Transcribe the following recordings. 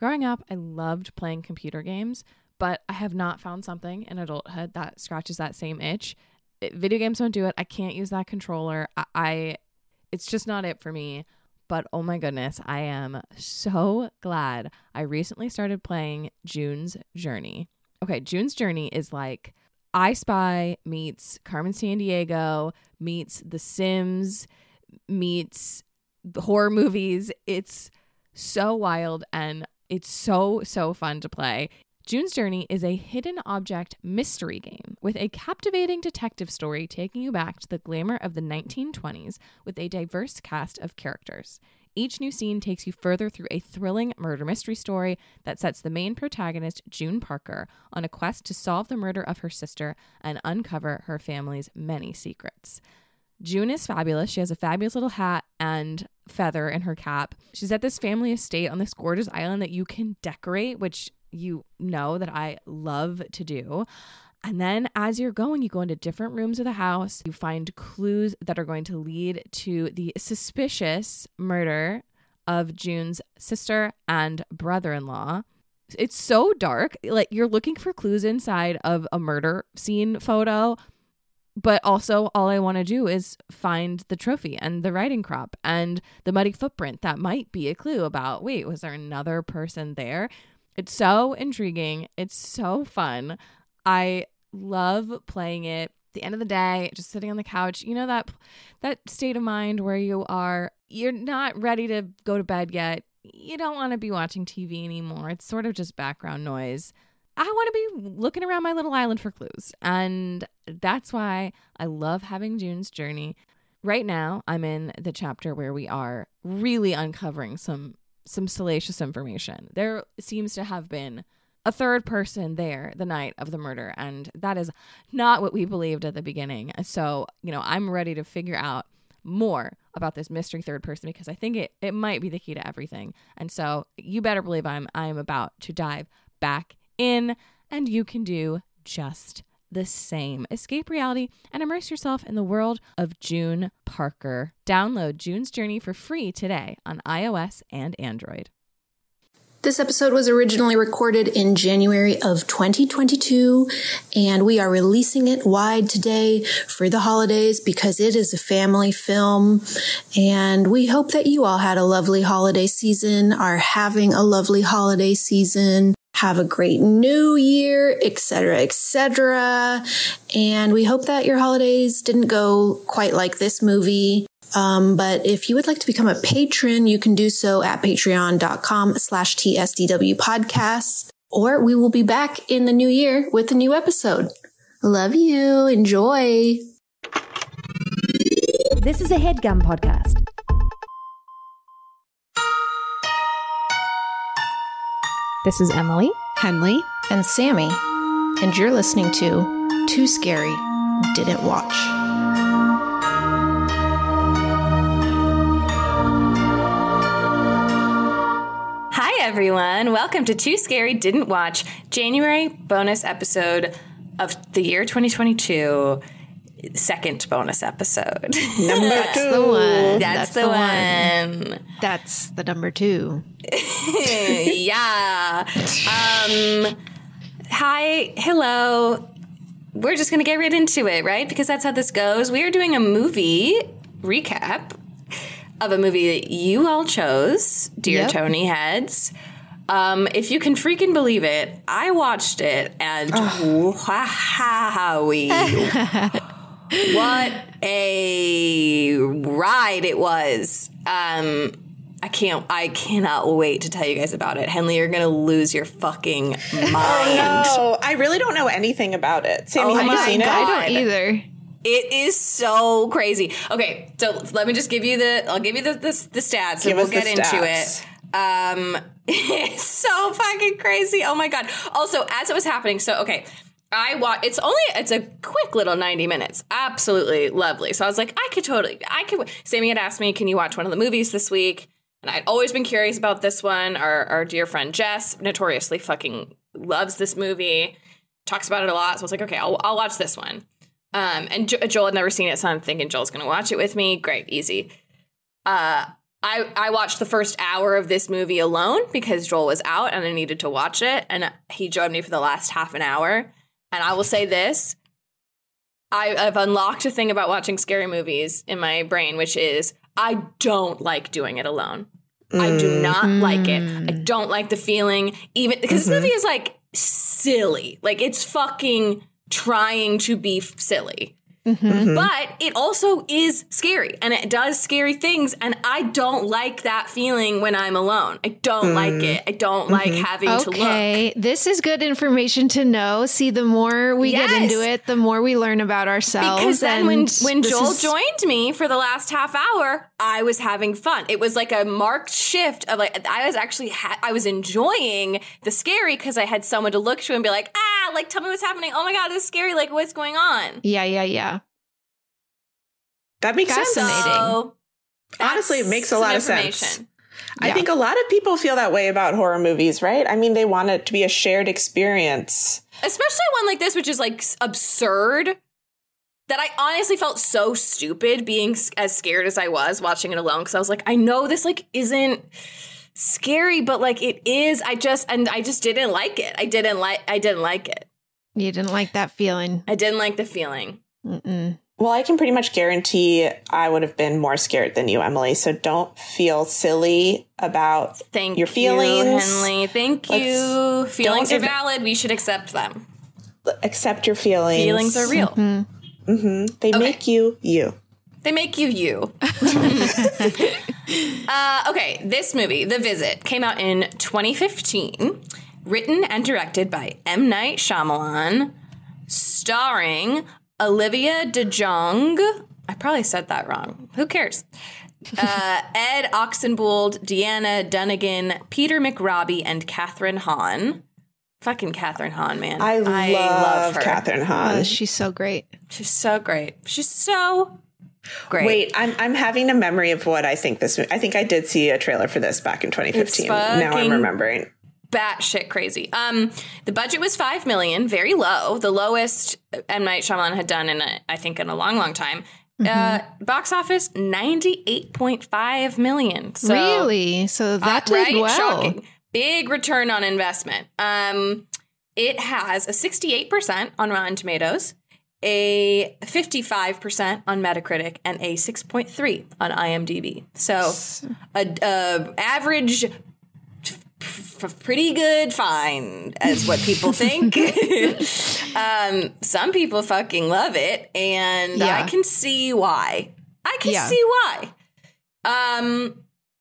Growing up, I loved playing computer games, but I have not found something in adulthood that scratches that same itch. Video games don't do it. I can't use that controller. It's just not it for me. But oh my goodness, I am so glad I recently started playing June's Journey. Okay, June's Journey is like I Spy meets Carmen Sandiego, meets The Sims, meets horror movies. It's so wild and it's so fun to play. June's Journey is a hidden object mystery game with a captivating detective story taking you back to the glamour of the 1920s with a diverse cast of characters. Each new scene takes you further through a thrilling murder mystery story that sets the main protagonist, June Parker, on a quest to solve the murder of her sister and uncover her family's many secrets. June is fabulous. She has a fabulous little hat and feather in her cap. She's at this family estate on this gorgeous island that you can decorate, which you know that I love to do. And then as you're going, you go into different rooms of the house. You find clues that are going to lead to the suspicious murder of June's sister and brother-in-law. It's so dark. Like you're looking for clues inside of a murder scene photo. But also all I want to do is find the trophy and the riding crop and the muddy footprint that might be a clue about, wait, was there another person there? It's so intriguing. It's so fun. I love playing it. At the end of the day, just sitting on the couch, you know, that state of mind where you're not ready to go to bed yet. You don't want to be watching TV anymore. It's sort of just background noise. I want to be looking around my little island for clues. And that's why I love having June's Journey. Right now, I'm in the chapter where we are really uncovering some salacious information. There seems to have been a third person there the night of the murder, and that is not what we believed at the beginning. So, you know, I'm ready to figure out more about this mystery third person because I think it might be the key to everything. And so you better believe I am about to dive back in, and you can do just the same. Escape reality and immerse yourself in the world of June Parker. Download June's Journey for free today on iOS and Android. This episode was originally recorded in January of 2022, and we are releasing it wide today for the holidays because it is a family film, and we hope that you all had a lovely holiday season, are having a lovely holiday season, have a great new year, etc., etc. And we hope that your holidays didn't go quite like this movie. But if you would like to become a patron, you can do so at patreon.com/TSDW podcast, or we will be back in the new year with a new episode. Love you. Enjoy. This is a HeadGum podcast. This is Emily, Henley, And Sammy. And you're listening to Too Scary Didn't Watch. Hi, everyone. Welcome to Too Scary Didn't Watch, January bonus episode of the year 2022. Second bonus episode. Number two. The one. That's the one. That's the number two. Yeah. Hi. Hello. We're just going to get right into it, right? Because that's how this goes. We are doing a movie recap of a movie that you all chose, dear Tony heads. If you can freaking believe it, I watched it and wowie. What a ride it was. I cannot wait to tell you guys about it. Henley, you're going to lose your fucking mind. Oh, no. I really don't know anything about it. Sammy, have you seen it? I don't either. It is so crazy. Okay, so let me just give you the stats and we'll get into it. It's so fucking crazy. Oh my God. Also, as it was happening, so okay, it's a quick little 90 minutes. Absolutely lovely. So I was like, Sammy had asked me, can you watch one of the movies this week? And I'd always been curious about this one. Our dear friend Jess notoriously fucking loves this movie, talks about it a lot. So I was like, okay, I'll watch this one. And Joel had never seen it, so I'm thinking Joel's going to watch it with me. Great, easy. I watched the first hour of this movie alone because Joel was out and I needed to watch it. And he joined me for the last half an hour. And I will say this. I've unlocked a thing about watching scary movies in my brain, which is I don't like doing it alone. I do not like it. I don't like the feeling, even because this movie is like silly. Like it's fucking trying to be silly. But it also is scary and it does scary things. And I don't like that feeling when I'm alone. I don't like it. I don't like having to look. Okay, this is good information to know. See, the more we get into it, the more we learn about ourselves. Because then when Joel is... joined me for the last half hour, I was having fun. It was like a marked shift of like, I was actually, I was enjoying the scary because I had someone to look to and be like, like, tell me what's happening. Oh my God, this is scary. Like, what's going on? Yeah. That makes sense. So, honestly, it makes a lot of sense. Yeah. I think a lot of people feel that way about horror movies, right? I mean, they want it to be a shared experience. Especially one like this, which is like absurd, that I honestly felt so stupid being as scared as I was watching it alone. Because I was like, I know this like isn't scary, but like it is. I just didn't like it. I didn't like it. You didn't like that feeling. I didn't like the feeling. Well, I can pretty much guarantee I would have been more scared than you, Emily. So don't feel silly about your feelings. Henley. Thank you. Feelings are valid. We should accept them. Accept your feelings. Feelings are real. They make you you. They make you you. Okay, this movie, The Visit, came out in 2015. Written and directed by M. Night Shyamalan. Starring Olivia DeJonge. I probably said that wrong. Who cares? Ed Oxenbould, Deanna Dunnigan, Peter McRobbie, and Catherine Hahn. Fucking Catherine Hahn, man. I love her. Catherine Hahn. She's so great. She's so great. She's so great. Wait, I'm having a memory of what I think this. I think I did see a trailer for this back in 2015. Now I'm remembering. Batshit crazy. The budget was $5 million, very low, the lowest M. Night Shyamalan had done in a long time. Box office $98.5 million. So, really? So that did well. Shocking. Big return on investment. It has a 68% on Rotten Tomatoes, a 55% on Metacritic, and a 6.3 on IMDb. So a average. Pretty good, fine, as what people think. Some people fucking love it, and I can see why. See why.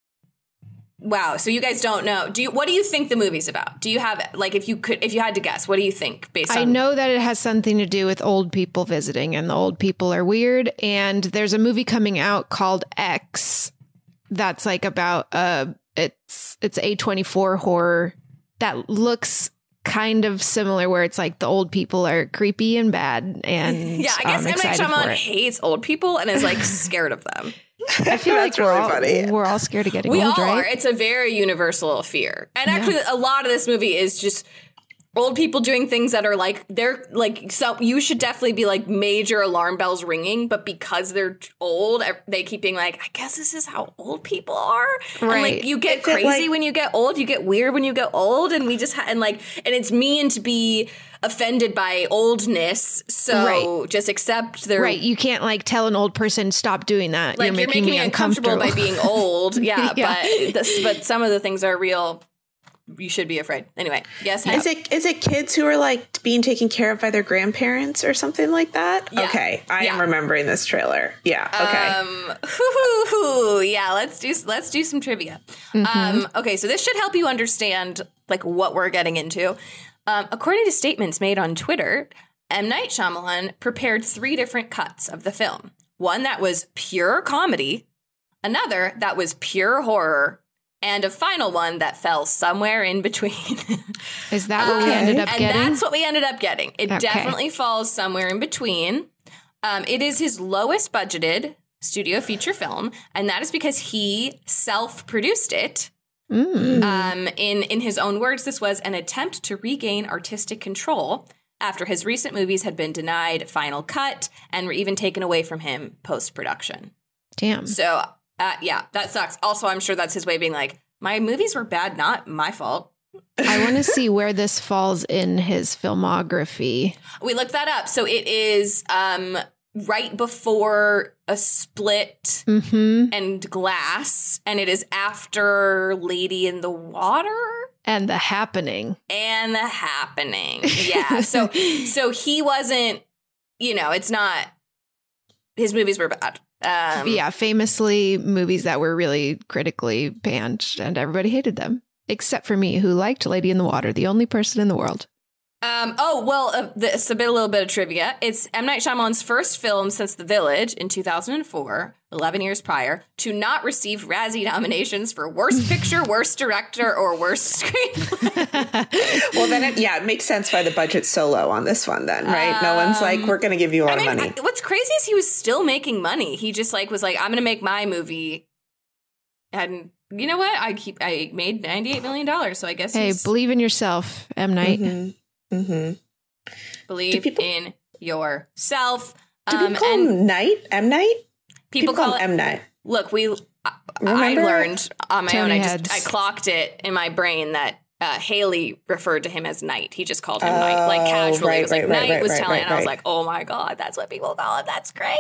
Wow. So you guys don't know. What do you think the movie's about? Do you have like if you had to guess, what do you think based on? I know that it has something to do with old people visiting, and the old people are weird. And there's a movie coming out called X that's like about it's A24 horror that looks kind of similar, where it's like the old people are creepy and bad. And yeah, I guess M. Night Shyamalan hates old people and is like scared of them. I feel like we're all scared of getting old, right? Right? It's a very universal fear. And actually, a lot of this movie is just old people doing things that are like, they're like, so you should definitely be like major alarm bells ringing, but because they're old, they keep being like, I guess this is how old people are. Right. And like, you get crazy when you get old, you get weird when you get old. And we just, and it's mean to be offended by oldness. So just accept their. Right. You can't like tell an old person, stop doing that. Like, you're making me uncomfortable by being old. Yeah. But some of the things are real. You should be afraid. Anyway, yes. Is it kids who are like being taken care of by their grandparents or something like that? Yeah. Okay, I am remembering this trailer. Yeah. Okay. Yeah. Let's do some trivia. Okay, so this should help you understand like what we're getting into. According to statements made on Twitter, M. Night Shyamalan prepared 3 different cuts of the film. One that was pure comedy, another that was pure horror, and a final one that fell somewhere in between. Is that what we ended up getting? And that's what we ended up getting. It definitely falls somewhere in between. It is his lowest budgeted studio feature film, and that is because he self-produced it. In his own words, this was an attempt to regain artistic control after his recent movies had been denied final cut and were even taken away from him post-production. Damn. So Yeah, that sucks. Also, I'm sure that's his way of being like, my movies were bad, not my fault. I want to see where this falls in his filmography. We looked that up. So it is right before A Split and Glass, and it is after Lady in the Water. And The Happening. Yeah. So he wasn't, it's not, his movies were bad. Yeah, famously movies that were really critically panned and everybody hated them. Except for me, who liked Lady in the Water, the only person in the world. It's a little bit of trivia. It's M. Night Shyamalan's first film since The Village in 2004, 11 years prior, to not receive Razzie nominations for Worst Picture, Worst Director, or Worst Screenplay. Well, then it makes sense why the budget's so low on this one then, right? No one's like, we're going to give you a lot of money. What's crazy is he was still making money. He just was like, I'm going to make my movie. And you know what? I made $98 million, so I guess believe in yourself, M. Night. Believe in yourself. Do people call him Night? M. Night? People call him M. Night. Look, I learned on my own. I clocked it in my brain that Haley referred to him as Night. He just called him Night, like casually. Right, it was like Night was telling, and I was right. like, oh my God, that's what people call him. That's crazy.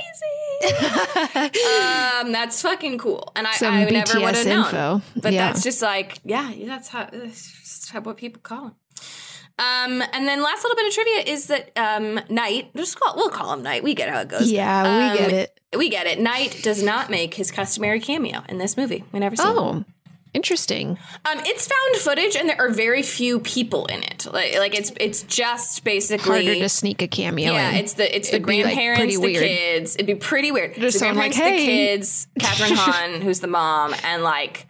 That's fucking cool. And I never would have known. But that's just like, that's what people call him. And then last little bit of trivia is that Night, we'll call him Night. We get how it goes. Yeah, we get it. We get it. Night does not make his customary cameo in this movie. We never see him. Oh, interesting. It's found footage, and there are very few people in it. Like it's just basically harder to sneak a cameo. Yeah, in. it's the grandparents, the kids. It'd be pretty weird. Just the grandparents, the kids, Catherine Hahn, who's the mom, and like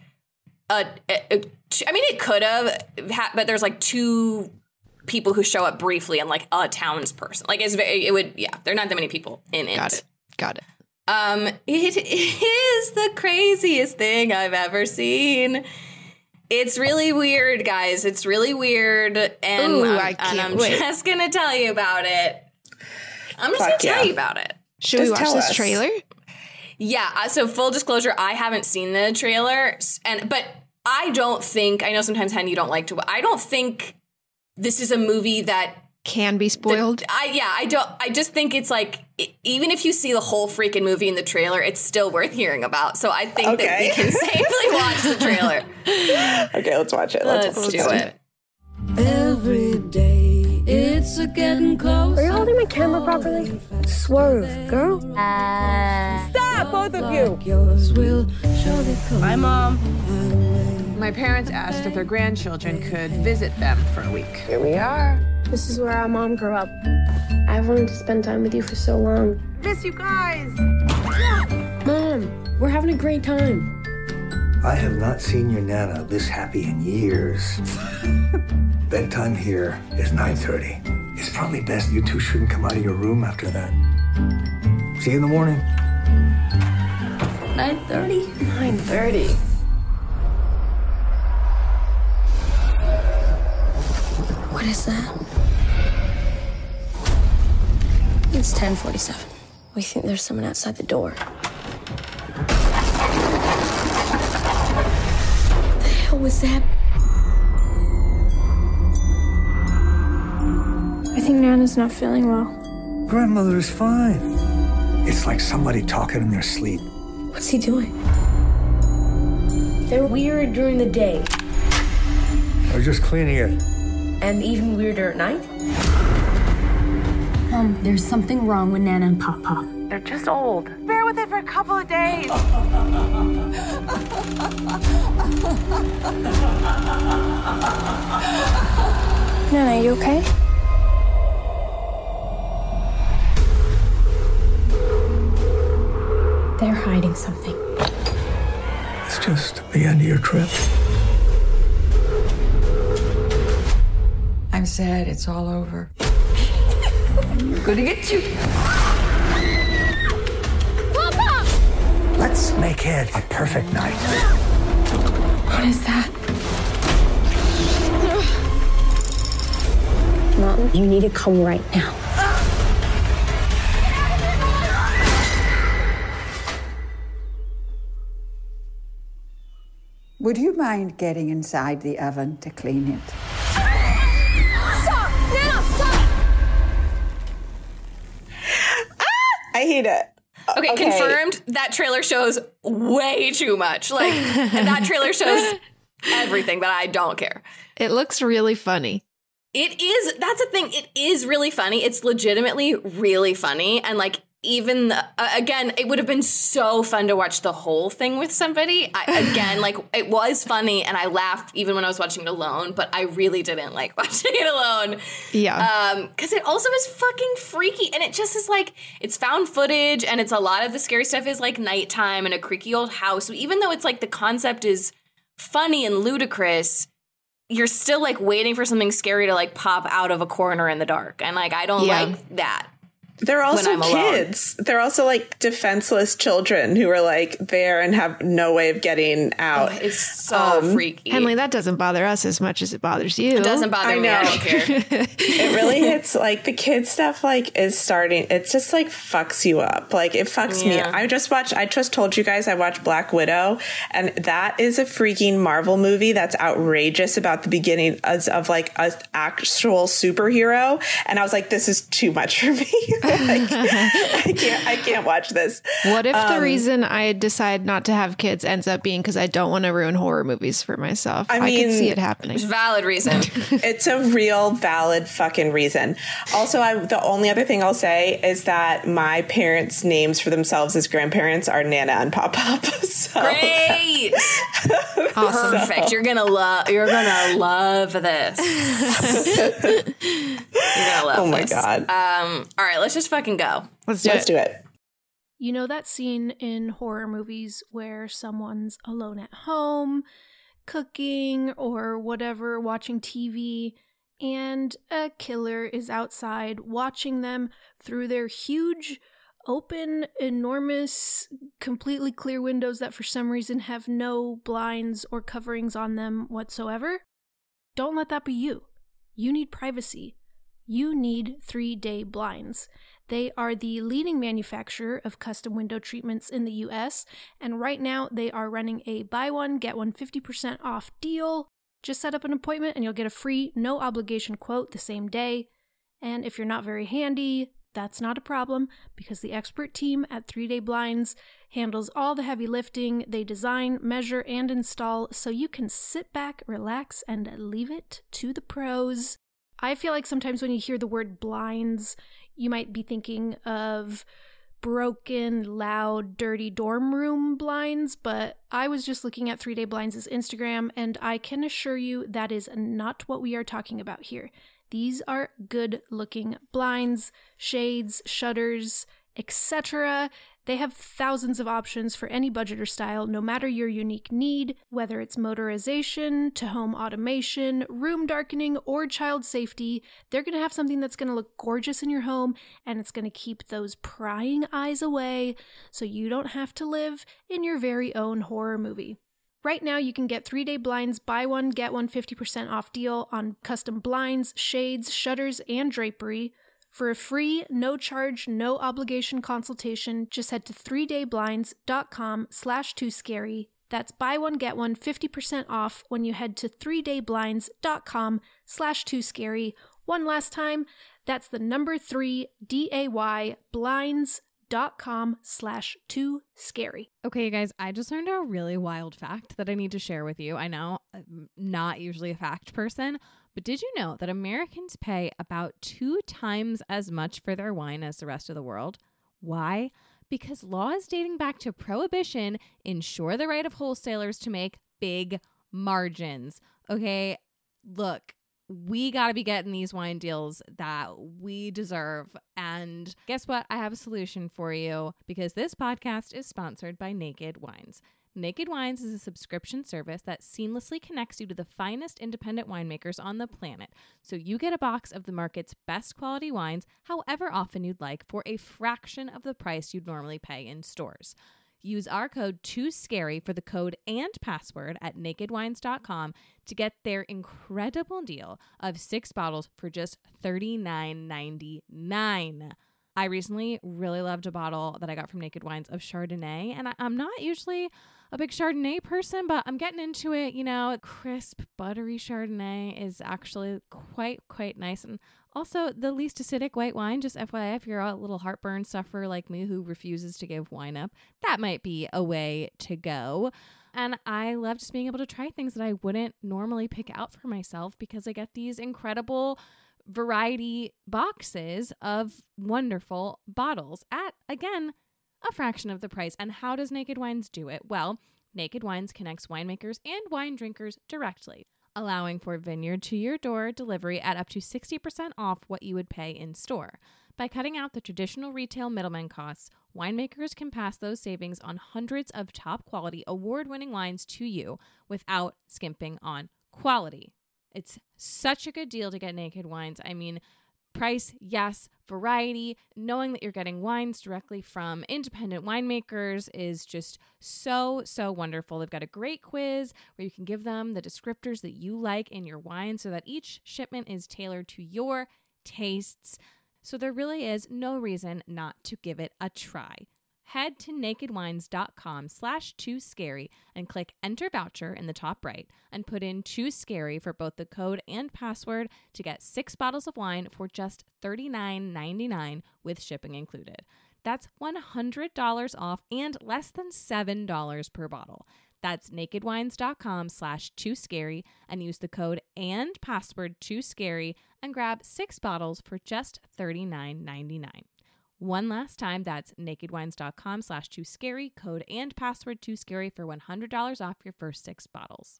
it could have, but there's like two people who show up briefly and like a townsperson. Like there are not that many people in it. Got it. It is the craziest thing I've ever seen. It's really weird, guys. It's really weird, and I'm just gonna tell you about it. I'm just gonna tell you about it. Should we watch this trailer? Yeah. So full disclosure, I haven't seen the trailer, but I don't think. I know sometimes, Hen, you don't like to. I don't think this is a movie that can be spoiled. I just think it's like, even if you see the whole freaking movie in the trailer, it's still worth hearing about. So I think that we can safely watch the trailer. Okay, let's watch it. Let's do it. Every day it's getting close. Are you holding my camera properly? Swerve, girl. Stop, both of you. Yours will surely come. Hi, Mom. My parents asked if their grandchildren could visit them for a week. Here we are. This is where our mom grew up. I've wanted to spend time with you for so long. Miss you guys. Mom, we're having a great time. I have not seen your Nana this happy in years. Bedtime here is 9:30. It's probably best you two shouldn't come out of your room after that. See you in the morning. 9:30? 9:30. What is that? It's 10:47. We think there's someone outside the door. What the hell was that? I think Nana's not feeling well. Grandmother's fine. It's like somebody talking in their sleep. What's he doing? They're weird during the day. I was just cleaning it. And even weirder at night? There's something wrong with Nana and Papa. They're just old. Bear with it for a couple of days. Nana, you okay? They're hiding something. It's just the end of your trip. I'm sad it's all over. I'm gonna get you. Papa! Let's make it a perfect night. What is that? Mom, you need to come right now. Would you mind getting inside the oven to clean it? Stop! Nana, stop! I hate it. Okay, confirmed. That trailer shows way too much. Like, that trailer shows everything, but I don't care. It looks really funny. It is. That's the thing. It is really funny. It's legitimately really funny. And like, even again, it would have been so fun to watch the whole thing with somebody. Like, it was funny, and I laughed even when I was watching it alone. But I really didn't like watching it alone. Yeah. Because it also is fucking freaky, and it just is like, it's found footage, and it's a lot of the scary stuff is like nighttime in a creaky old house. So even though it's like the concept is funny and ludicrous, you're still like waiting for something scary to like pop out of a corner in the dark, and like I don't like that. They're also kids. They're also like defenseless children who are like there and have no way of getting out. Oh, it's so freaky. Henley, that doesn't bother us as much as it bothers you. It doesn't bother me. I don't care. It really hits like the kid stuff like is starting. It's just like fucks you up. Like it fucks me. I just told you guys I watched Black Widow, and that is a freaking Marvel movie that's outrageous about the beginning of like an actual superhero. And I was like, this is too much for me. Like, I can't watch this. What if the reason I decide not to have kids ends up being because I don't want to ruin horror movies for myself? I mean, can see it happening. It's a valid reason. It's a real valid fucking reason. Also, the only other thing I'll say is that my parents' names for themselves as grandparents are Nana and Pop Pop. So. Great. Awesome. Perfect. You're gonna love this. You're gonna love this. Oh my God. All right, let's just fucking go. Let's do it. You know that scene in horror movies where someone's alone at home, cooking or whatever, watching TV, and a killer is outside watching them through their huge, open, enormous, completely clear windows that for some reason have no blinds or coverings on them whatsoever? Don't let that be you. You need privacy. You need 3-day blinds. They are the leading manufacturer of custom window treatments in the US, and right now they are running a buy one, get one 50% off deal. Just set up an appointment and you'll get a free, no obligation quote the same day. And if you're not very handy, that's not a problem, because the expert team at 3-Day Blinds handles all the heavy lifting. They design, measure, and install so you can sit back, relax, and leave it to the pros. I feel like sometimes when you hear the word blinds, you might be thinking of broken, loud, dirty dorm room blinds, but I was just looking at 3-Day Blinds' Instagram, and I can assure you that is not what we are talking about here. These are good-looking blinds, shades, shutters, etc. They have thousands of options for any budget or style, no matter your unique need, whether it's motorization to home automation, room darkening, or child safety. They're going to have something that's going to look gorgeous in your home, and it's going to keep those prying eyes away so you don't have to live in your very own horror movie. Right now, you can get 3-Day Blinds buy one, get one 50% off deal on custom blinds, shades, shutters, and drapery. For a free, no charge, no obligation consultation, just head to 3dayblinds.com/2scary. That's buy one, get one 50% off when you head to 3dayblinds.com/2scary. One last time, that's the number 3 DAY blinds.com/2scary. Okay, you guys, I just learned a really wild fact that I need to share with you. I know I'm not usually a fact person, but did you know that Americans pay about 2 times as much for their wine as the rest of the world? Why? Because laws dating back to Prohibition ensure the right of wholesalers to make big margins. Okay, look, we got to be getting these wine deals that we deserve. And guess what? I have a solution for you, because this podcast is sponsored by Naked Wines. Naked Wines is a subscription service that seamlessly connects you to the finest independent winemakers on the planet. So you get a box of the market's best quality wines, however often you'd like, for a fraction of the price you'd normally pay in stores. Use our code 2SCARY for the code and password at nakedwines.com to get their incredible deal of 6 bottles for just $39.99. I recently really loved a bottle that I got from Naked Wines of Chardonnay, and I'm not usually a big Chardonnay person, but I'm getting into it. You know, crisp, buttery Chardonnay is actually quite nice. And also the least acidic white wine, just FYI, if you're a little heartburn sufferer like me who refuses to give wine up, that might be a way to go. And I love just being able to try things that I wouldn't normally pick out for myself because I get these incredible variety boxes of wonderful bottles at, again, a fraction of the price. And how does Naked Wines do it? Well, Naked Wines connects winemakers and wine drinkers directly, allowing for vineyard to your door delivery at up to 60% off what you would pay in store. By cutting out the traditional retail middleman costs, winemakers can pass those savings on hundreds of top quality award-winning wines to you without skimping on quality. It's such a good deal to get Naked Wines. I mean, price, yes. Variety, knowing that you're getting wines directly from independent winemakers is just so wonderful. They've got a great quiz where you can give them the descriptors that you like in your wine so that each shipment is tailored to your tastes. So there really is no reason not to give it a try. Head to nakedwines.com/tooscary and click enter voucher in the top right and put in tooscary for both the code and password to get 6 bottles of wine for just $39.99 with shipping included. That's $100 off and less than $7 per bottle. That's nakedwines.com/tooscary and use the code and password tooscary and grab 6 bottles for just $39.99. One last time, that's nakedwines.com/tooscary, code and password tooscary for $100 off your first 6 bottles.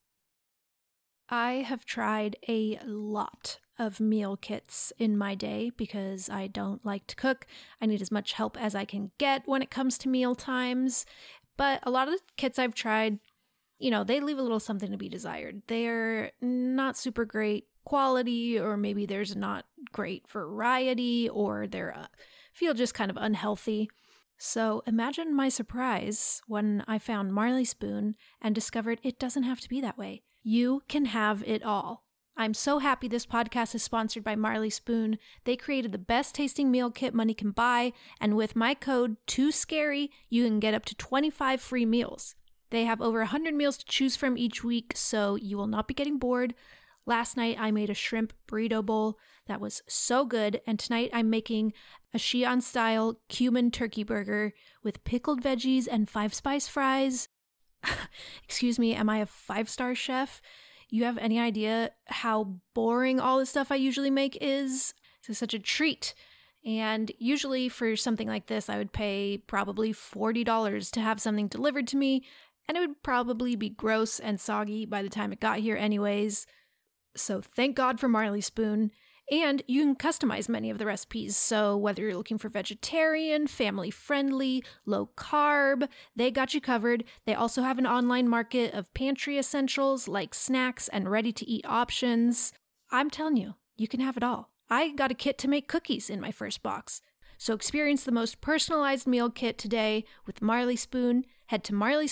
I have tried a lot of meal kits in my day because I don't like to cook. I need as much help as I can get when it comes to meal times. But a lot of the kits I've tried, you know, they leave a little something to be desired. They're not super great quality, or maybe there's not great variety, or they're feel just kind of unhealthy. So imagine my surprise when I found Marley Spoon and discovered it doesn't have to be that way. You can have it all. I'm so happy this podcast is sponsored by Marley Spoon. They created the best tasting meal kit money can buy, and with my code TOOSCARY, you can get up to 25 free meals. They have over 100 meals to choose from each week, so you will not be getting bored. Last night, I made a shrimp burrito bowl that was so good, and tonight I'm making a Xi'an-style cumin turkey burger with pickled veggies and 5-spice fries. Excuse me, am I a 5-star chef? You have any idea how boring all the stuff I usually make is? It's such a treat. And usually for something like this, I would pay probably $40 to have something delivered to me, and it would probably be gross and soggy by the time it got here anyways. So thank God for Marley Spoon. And you can customize many of the recipes. So whether you're looking for vegetarian, family-friendly, low-carb, they got you covered. They also have an online market of pantry essentials like snacks and ready-to-eat options. I'm telling you, you can have it all. I got a kit to make cookies in my first box. So experience the most personalized meal kit today with Marley Spoon. Head to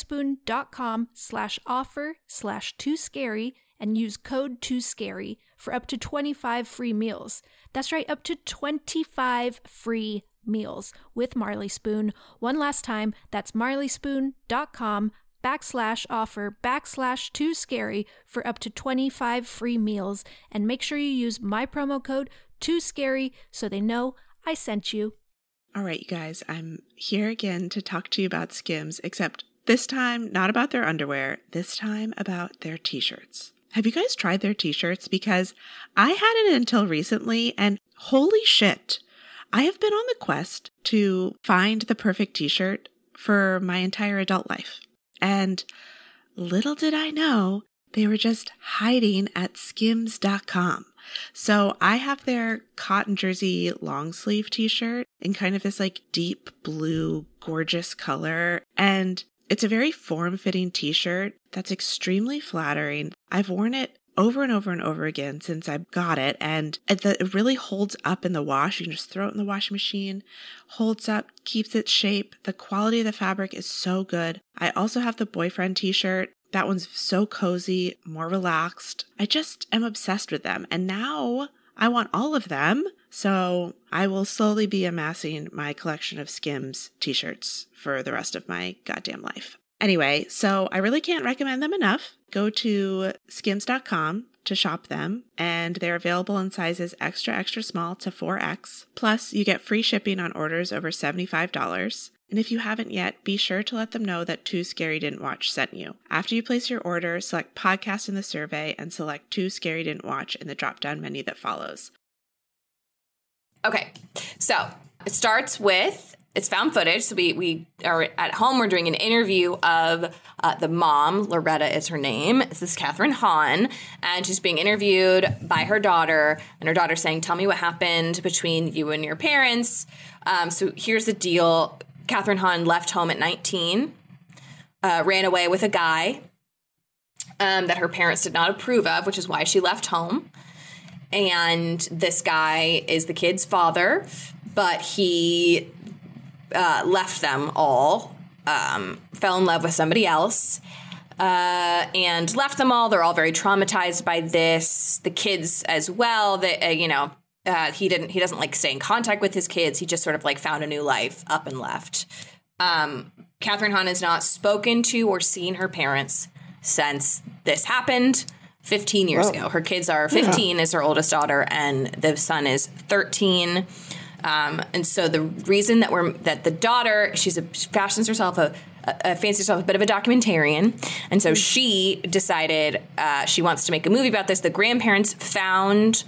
marleyspoon.com/offer/tooscary and use code TOOSCARY for up to 25 free meals. That's right, up to 25 free meals with Marley Spoon. One last time, that's marleyspoon.com/offer/tooscary for up to 25 free meals. And make sure you use my promo code TOOSCARY so they know I sent you. All right, you guys, I'm here again to talk to you about Skims, except this time not about their underwear, this time about their t-shirts. Have you guys tried their t-shirts? Because I hadn't until recently, and holy shit, I have been on the quest to find the perfect t-shirt for my entire adult life. And little did I know, they were just hiding at skims.com. So I have their cotton jersey long sleeve t-shirt in kind of this like deep blue, gorgeous color. And it's a very form-fitting t-shirt that's extremely flattering. I've worn it over and over and over again since I got it, and it really holds up in the wash. You can just throw it in the washing machine, holds up, keeps its shape. The quality of the fabric is so good. I also have the boyfriend t-shirt. That one's so cozy, more relaxed. I just am obsessed with them, and now I want all of them. So I will slowly be amassing my collection of Skims t-shirts for the rest of my goddamn life. Anyway, so I really can't recommend them enough. Go to skims.com to shop them, and they're available in sizes extra, extra small to 4X. Plus, you get free shipping on orders over $75. And if you haven't yet, be sure to let them know that Too Scary Didn't Watch sent you. After you place your order, select podcast in the survey and select Too Scary Didn't Watch in the drop-down menu that follows. Okay, so it starts with, it's found footage. So we are at home. We're doing an interview of the mom. Loretta is her name. This is Kathryn Hahn. And she's being interviewed by her daughter. And her daughter's saying, tell me what happened between you and your parents. So here's the deal. Kathryn Hahn left home at 19, ran away with a guy that her parents did not approve of, which is why she left home. And this guy is the kid's father, but he left them all, fell in love with somebody else, and left them all. They're all very traumatized by this. The kids as well. He doesn't like stay in contact with his kids. He just sort of like found a new life, up and left. Kathryn Hahn has not spoken to or seen her parents since this happened 15 years ago. Her kids are 15 is her oldest daughter, and the son is 13. And so the reason that the daughter, she fancies herself a bit of a documentarian. And so she decided she wants to make a movie about this. The grandparents found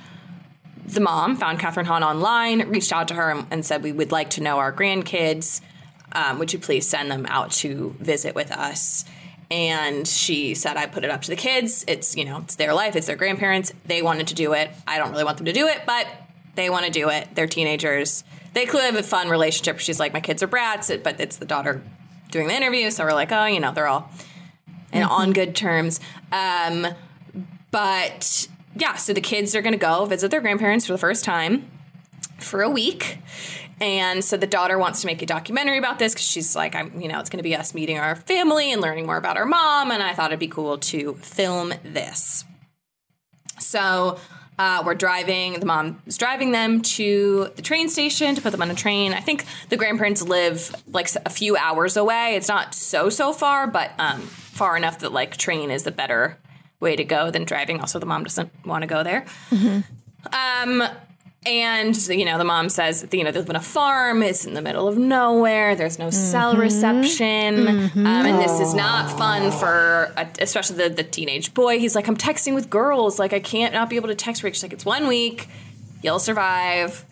Kathryn Hahn online, reached out to her and said, we would like to know our grandkids. Would you please send them out to visit with us? And she said, I put it up to the kids. It's their life. It's their grandparents. They wanted to do it. I don't really want them to do it, but they want to do it. They're teenagers. They clearly have a fun relationship. She's like, my kids are brats, but it's the daughter doing the interview. So we're like, oh, they're all on good terms. But yeah, so the kids are going to go visit their grandparents for the first time for a week. And so the daughter wants to make a documentary about this because she's like, it's going to be us meeting our family and learning more about our mom. And I thought it'd be cool to film this. So we're driving. The mom is driving them to the train station to put them on a train. I think the grandparents live like a few hours away. It's not so far, but far enough that like train is the better way to go than driving. Also, the mom doesn't want to go there. Mm-hmm. And, the mom says, they live on a farm. It's in the middle of nowhere. There's no cell reception. Mm-hmm. And this is not fun for, especially the teenage boy. He's like, I'm texting with girls. Like, I can't not be able to text Rick. She's like, it's 1 week. You'll survive.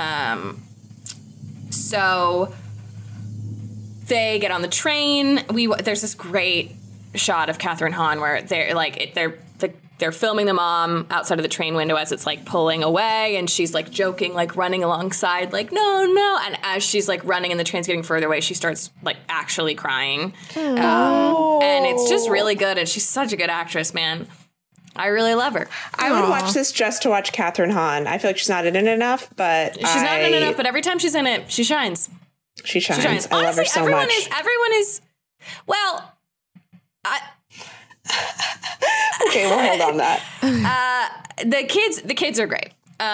So they get on the train. There's this great shot of Kathryn Hahn where they're filming the mom outside of the train window as it's like pulling away, and she's like joking, like running alongside, like no. And as she's like running and the train's getting further away, she starts like actually crying. And it's just really good. And she's such a good actress, man. I really love her. I would watch this just to watch Kathryn Hahn. I feel like she's not in it enough, but she's not in it enough. But every time she's in it, she shines. She shines. I Honestly, love her so much. Everyone is. Well, okay, we'll hold on that. The kids are great.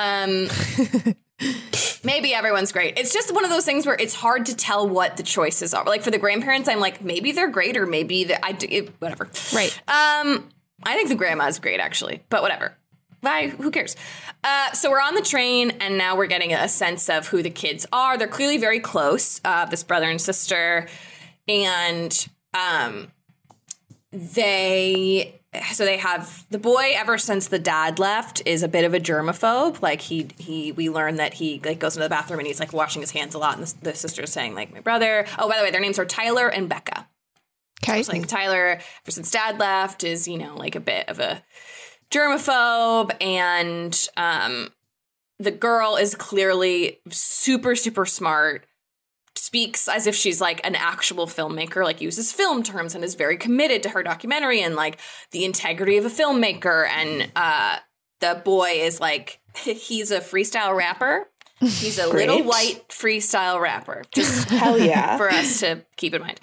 Maybe everyone's great. It's just one of those things where it's hard to tell what the choices are. Like for the grandparents, I'm like, maybe they're great or maybe whatever. Right. I think the grandma's great actually, but whatever. Who cares? So we're on the train, and now we're getting a sense of who the kids are. They're clearly very close, this brother and sister, and they have the boy. Ever since the dad left, is a bit of a germaphobe. Like we learn that he like goes into the bathroom and he's like washing his hands a lot. And the sister's saying like, my brother. Oh, by the way, their names are Tyler and Becca. Okay, so, like Tyler, ever since dad left, is like a bit of a germaphobe, and the girl is clearly super, super smart, speaks as if she's like an actual filmmaker, like uses film terms and is very committed to her documentary and like the integrity of a filmmaker. And the boy is like, he's a freestyle rapper. He's a little white freestyle rapper. Just hell yeah. For us to keep in mind.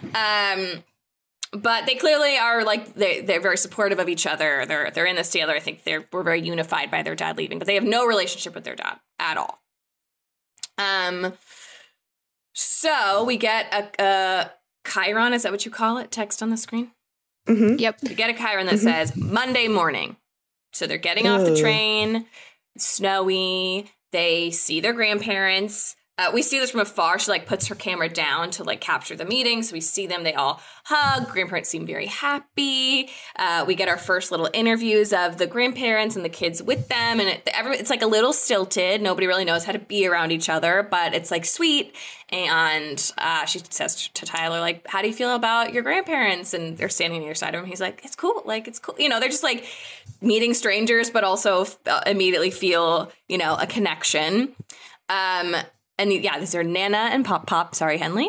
But they clearly are like they're very supportive of each other. They're in this together. I think we're very unified by their dad leaving, but they have no relationship with their dad at all. So we get chyron. Is that what you call it? Text on the screen? Mm-hmm. Yep. You get a chyron that says Monday morning. So they're getting off the train. It's snowy. They see their grandparents. We see this from afar. She like puts her camera down to like capture the meeting. So we see them. They all hug. Grandparents seem very happy. We get our first little interviews of the grandparents and the kids with them. And it's like a little stilted. Nobody really knows how to be around each other, but it's like sweet. And she says to Tyler, like, how do you feel about your grandparents? And they're standing on the other side of him. He's like, it's cool. Like, it's cool. You know, they're just like meeting strangers, but also immediately feel, you know, a connection. And yeah, these are Nana and Pop Pop. Sorry, Henley.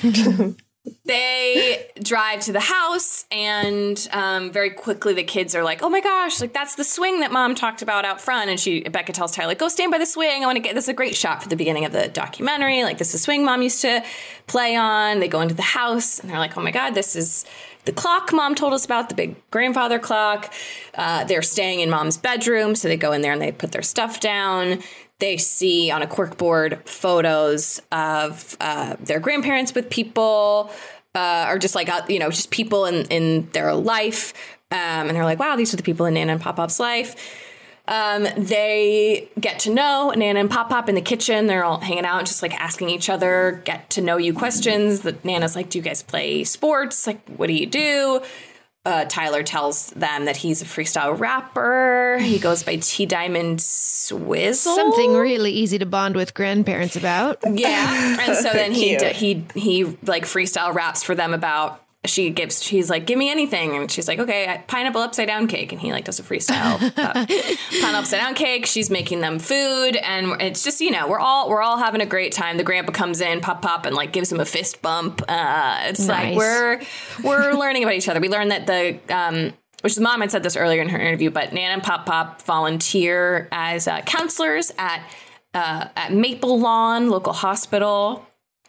They drive to the house, and very quickly the kids are like, "Oh my gosh, like that's the swing that Mom talked about out front." And Becca tells Tyler, "Go stand by the swing. I want to get this." Is a great shot for the beginning of the documentary. Like, this is the swing Mom used to play on. They go into the house, and they're like, "Oh my God, this is the clock Mom told us about, the big grandfather clock." They're staying in Mom's bedroom, so they go in there and they put their stuff down. They see on a corkboard photos of their grandparents with people, or just like, you know, just people in their life. And they're like, wow, these are the people in Nana and Pop Pop's life. They get to know Nana and Pop Pop in the kitchen. They're all hanging out, just like asking each other, get to know you questions. That Nana's like, do you guys play sports? Like, what do you do? Tyler tells them that he's a freestyle rapper. He goes by T Diamond Swizzle. Something really easy to bond with grandparents about. Yeah. And so then he like freestyle raps for them about, she's like, give me anything. And she's like, okay, pineapple upside down cake. And he like does a freestyle pineapple upside down cake. She's making them food. And it's just, you know, we're all having a great time. The grandpa comes in, Pop Pop, and like gives him a fist bump. It's nice. Like we're learning about each other. We learned that which the mom had said this earlier in her interview, but Nana and Pop Pop volunteer as counselors at Maple Lawn local hospital.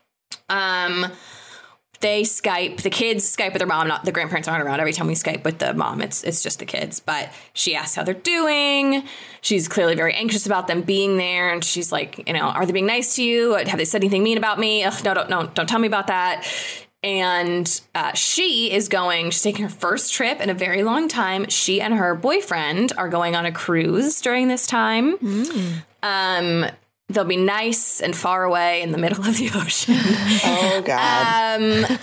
They Skype, the kids Skype with their mom, not the grandparents aren't around every time we Skype with the mom. It's just the kids. But she asks how they're doing. She's clearly very anxious about them being there. And she's like, you know, are they being nice to you? Have they said anything mean about me? Ugh, no, don't tell me about that. And she's taking her first trip in a very long time. She and her boyfriend are going on a cruise during this time. They'll be nice and far away in the middle of the ocean. Oh God.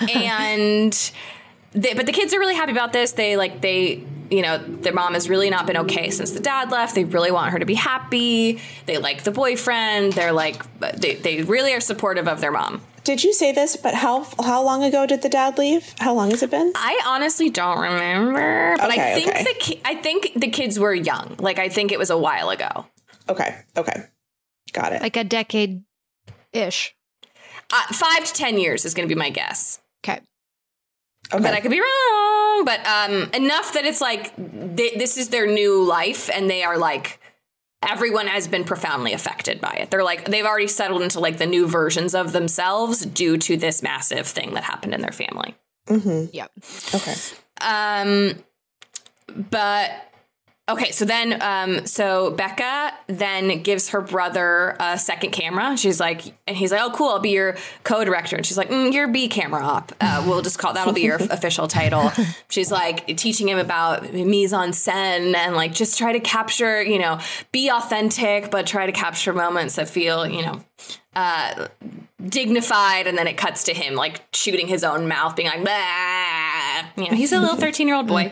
But the kids are really happy about this. They, you know, their mom has really not been okay since the dad left. They really want her to be happy. They like the boyfriend. They're like, they really are supportive of their mom. Did you say this? But how long ago did the dad leave? How long has it been? I honestly don't remember. But Okay, I think the kids were young. Like, I think it was a while ago. Okay. Got it. Like a decade-ish. 5 to 10 years is going to be my guess. Okay. But I could be wrong. But enough that it's like this is their new life, and they are like, everyone has been profoundly affected by it. They're like, they've already settled into like the new versions of themselves due to this massive thing that happened in their family. Mm-hmm. Yep. Okay. But okay, so then, so Becca then gives her brother a second camera. She's like, and he's like, oh, cool, I'll be your co-director. And she's like, you're B camera op. We'll just that'll be your official title. She's like teaching him about mise en scène and like, just try to capture, you know, be authentic, but try to capture moments that feel, you know, dignified. And then it cuts to him like shooting his own mouth, being like, bah! You know, he's a little 13-year-old boy.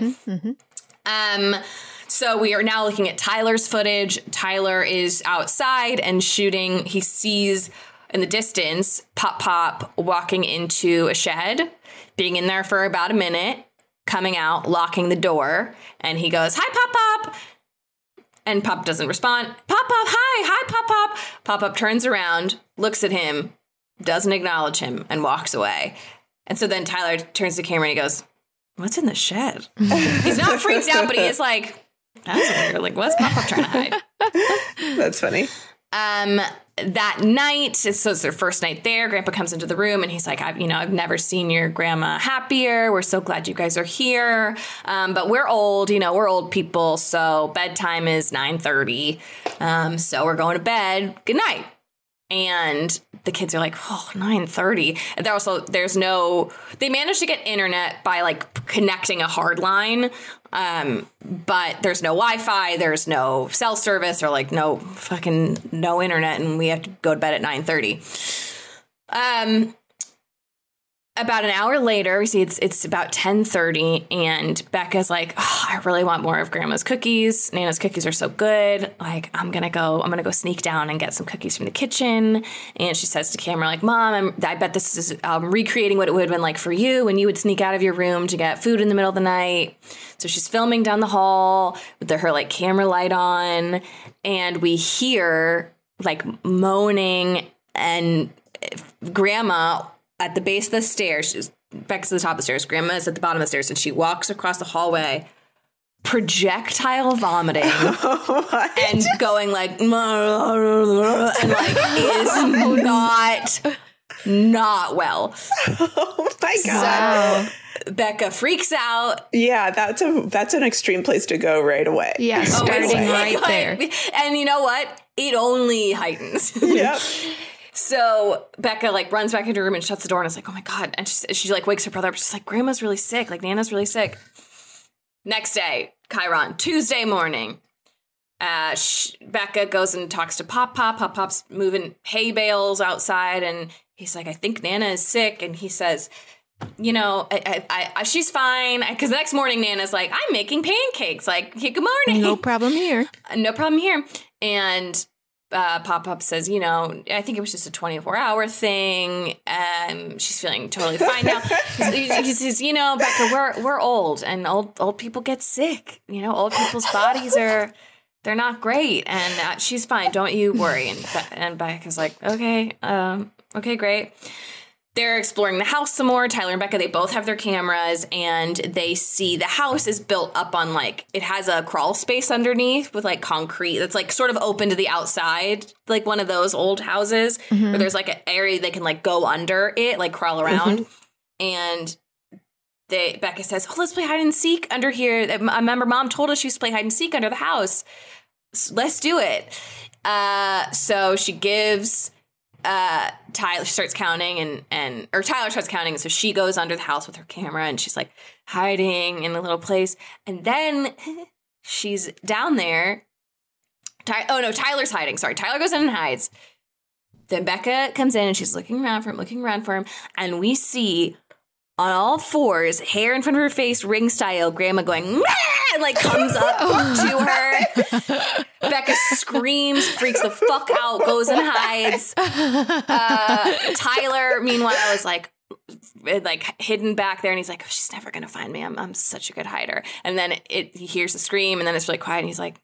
So we are now looking at Tyler's footage. Tyler is outside and shooting. He sees in the distance Pop Pop walking into a shed, being in there for about a minute, coming out, locking the door. And he goes, hi, Pop Pop. And Pop doesn't respond. Pop Pop, hi, Pop Pop. Pop Pop turns around, looks at him, doesn't acknowledge him, and walks away. And so then Tyler turns to the camera and he goes, what's in the shed? He's not freaked out, but he is like, that's weird. Like, what's Pop Pop trying to hide? That's funny. That night, so it's their first night there. Grandpa comes into the room and he's like, I've never seen your grandma happier. We're so glad you guys are here. But we're old, we're old people. So bedtime is 9:30. So we're going to bed. Good night. And the kids are like, oh, 9:30. And they managed to get internet by like connecting a hard line. But there's no Wi-Fi, there's no cell service, or like no internet. And we have to go to bed at 9:30. About an hour later, we see it's about 10:30, and Becca's like, oh, I really want more of Grandma's cookies. Nana's cookies are so good. Like, I'm gonna go sneak down and get some cookies from the kitchen. And she says to camera, like, Mom, I bet this is recreating what it would have been like for you when you would sneak out of your room to get food in the middle of the night. So she's filming down the hall with her like camera light on, and we hear like moaning, and Grandma at the base of the stairs. Becca's at the top of the stairs. Grandma is at the bottom of the stairs, and she walks across the hallway, projectile vomiting and going like, and like is not well. Oh my God. So Becca freaks out. Yeah, that's an extreme place to go right away. Yeah, starting right there. And you know what? It only heightens. Yep. So Becca like runs back into her room and shuts the door and is like, oh my God. And she like wakes her brother up. She's like, Grandma's really sick. Like Nana's really sick. Next day, Chiron, Tuesday morning. Becca goes and talks to Pop Pop. Pop Pop's moving hay bales outside. And he's like, I think Nana is sick. And he says, you know, she's fine. Because the next morning, Nana's like, I'm making pancakes. Like, hey, good morning. No problem here. No problem here. And Pop Pop says, you know, I think it was just a 24-hour thing. She's feeling totally fine now. He says, you know, Becca, we're old, and old people get sick. You know, old people's bodies they're not great, and she's fine. Don't you worry. And Becca's like, okay, great. They're exploring the house some more. Tyler and Becca, they both have their cameras, and they see the house is built up on like, it has a crawl space underneath with like concrete that's like sort of open to the outside, like one of those old houses where there's like an area they can like go under it, like crawl around. And Becca says, oh, let's play hide and seek under here. I remember Mom told us she used to play hide and seek under the house. So let's do it. So she gives... Tyler starts counting or Tyler starts counting. So she goes under the house with her camera and she's like hiding in a little place. And then she's down there. Tyler's hiding. Sorry. Tyler goes in and hides. Then Becca comes in and she's looking around for him. And we see on all fours, hair in front of her face, ring style, Grandma going, and like comes up to her. Becca screams, freaks the fuck out, goes and hides. Tyler, meanwhile, is like hidden back there, and he's like, oh, she's never gonna find me. I'm such a good hider. And then he hears the scream, and then it's really quiet, and he's like,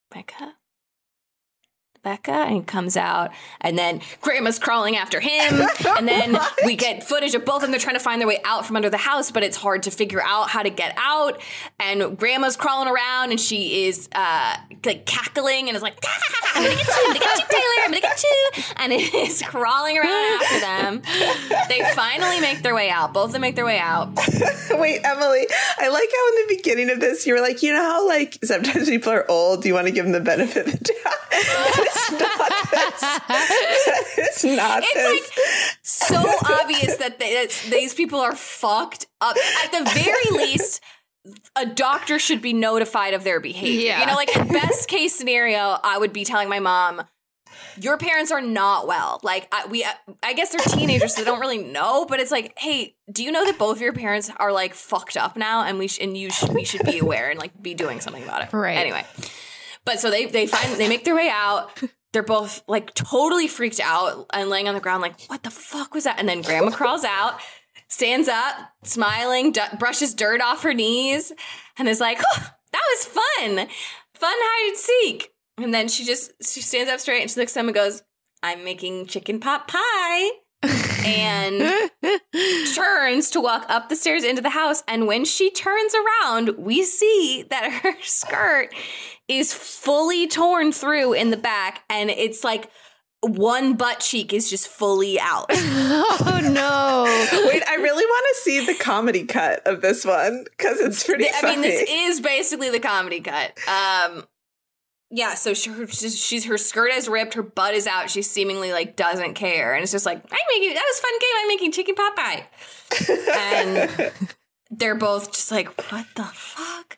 Becca, and he comes out, and then Grandma's crawling after him, and then we get footage of both of them. They're trying to find their way out from under the house, but it's hard to figure out how to get out, and Grandma's crawling around, and she is like cackling, and is like, I'm gonna get you, Taylor, I'm gonna get you, and it is crawling around after them. They finally make their way out. Both of them make their way out. Wait, Emily, I like how in the beginning of this, you were like, you know how like sometimes people are old, you want to give them the benefit of the doubt. It's not this. It's not this. It's like so obvious that these people are fucked up. At the very least, a doctor should be notified of their behavior. Yeah. You know, like in best case scenario, I would be telling my mom, your parents are not well. Like I guess they're teenagers, so they don't really know. But it's like, hey, do you know that both of your parents are like fucked up now, and we should be aware and like be doing something about it. Right. Anyway. But so they make their way out. They're both like totally freaked out and laying on the ground like, what the fuck was that? And then Grandma crawls out, stands up, smiling, brushes dirt off her knees, and is like, oh, that was fun. Fun hide and seek. And then she stands up straight and she looks at them and goes, I'm making chicken pot pie. And turns to walk up the stairs into the house. And when she turns around, we see that her skirt is fully torn through in the back. And it's like one butt cheek is just fully out. Oh, no. Wait, I really want to see the comedy cut of this one because it's pretty funny. I mean, this is basically the comedy cut. Yeah, so her skirt is ripped, her butt is out, she seemingly like doesn't care, and it's just like, that was a fun game, I'm making chicken pot pie. And they're both just like, what the fuck?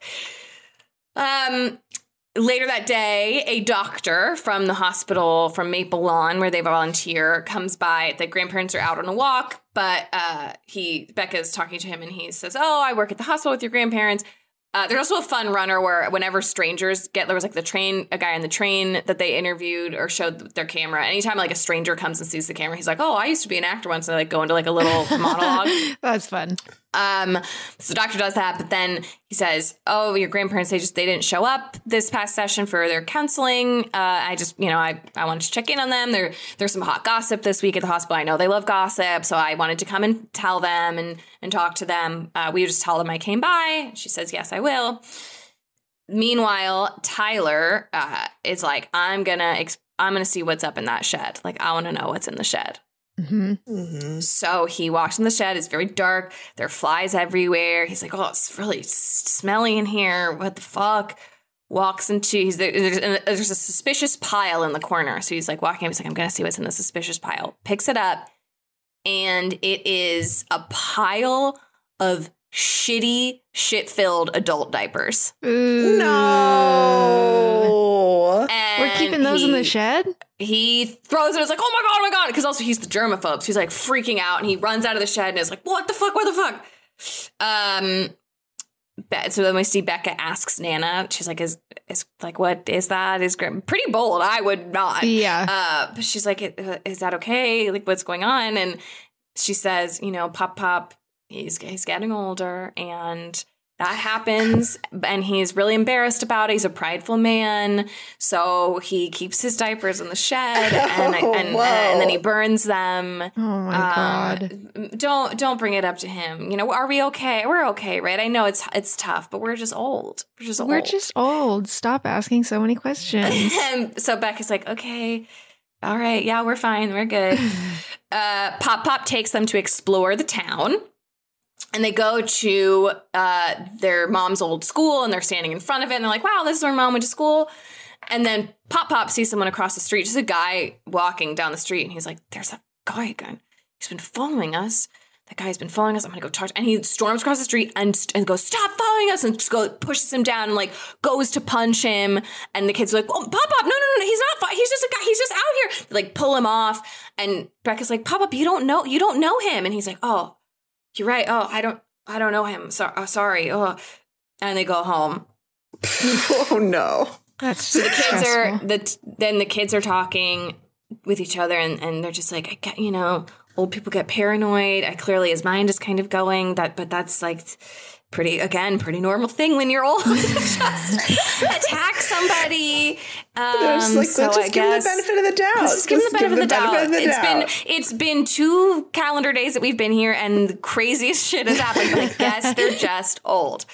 Later that day, a doctor from the hospital from Maple Lawn, where they volunteer, comes by. The grandparents are out on a walk, but Becca's talking to him, and he says, "Oh, I work at the hospital with your grandparents." There's also a fun runner where whenever strangers there was like a guy on the train that they interviewed or showed their camera. Anytime like a stranger comes and sees the camera, he's like, "Oh, I used to be an actor once," and they like go into like a little monologue. That's fun. So the doctor does that, but then he says, "Oh, your grandparents, they didn't show up this past session for their counseling. I wanted to check in on them. There's some hot gossip this week at the hospital. I know they love gossip, so I wanted to come and tell them and talk to them. Will you just tell them I came by?" She says, "Yes, I will." Meanwhile, Tyler is like, I'm gonna see what's up in that shed. Like, I want to know what's in the shed. Mm-hmm. Mm-hmm. So he walks in the shed. It's very dark. There are flies everywhere. He's like, "Oh, it's really smelly in here. What the fuck?" Walks into there's a suspicious pile in the corner. So he's like walking up. He's like, "I'm gonna see what's in the suspicious pile." Picks it up, and it is a pile of shit-filled adult diapers. Ooh. No. And we're keeping those in the shed? He throws it. It's like, oh my God. Because also he's the germaphobe. So he's like freaking out, and he runs out of the shed and is like, what the fuck? So then we see Becca asks Nana. She's like, is like, what is that? Is pretty bold. I would not. Yeah. But she's like, is that okay? Like, what's going on? And she says, Pop, he's getting older, and that happens, and he's really embarrassed about it. He's a prideful man, so he keeps his diapers in the shed, and then he burns them. Oh my God! Don't bring it up to him. Are we okay? We're okay, right? I know it's tough, but we're just old. We're just old. Stop asking so many questions. And so Becca's like, okay, all right, yeah, we're fine, we're good. Pop takes them to explore the town. And they go to their mom's old school, and they're standing in front of it, and they're like, wow, this is where Mom went to school. And then Pop sees someone across the street, just a guy walking down the street, and he's like, there's a guy again. He's been following us. That guy's been following us. I'm going to go talk to him. And he storms across the street and goes, stop following us, and just pushes him down and like goes to punch him. And the kids are like, oh, Pop, no, he's not. He's just a guy. He's just out here. They like pull him off. And Becca's like, Pop, you don't know him. And he's like, oh, you're right. Oh, I don't know him. Sorry. Oh, and they go home. Oh no. So the kids are talking with each other, and they're just like, I get, old people get paranoid. Clearly his mind is kind of going but that's like pretty normal thing when you're old. Just attack somebody. Let's just give him the benefit of the doubt. Just give him the benefit of the doubt. It's been 2 calendar days that we've been here, and the craziest shit has happened. But I guess they're just old.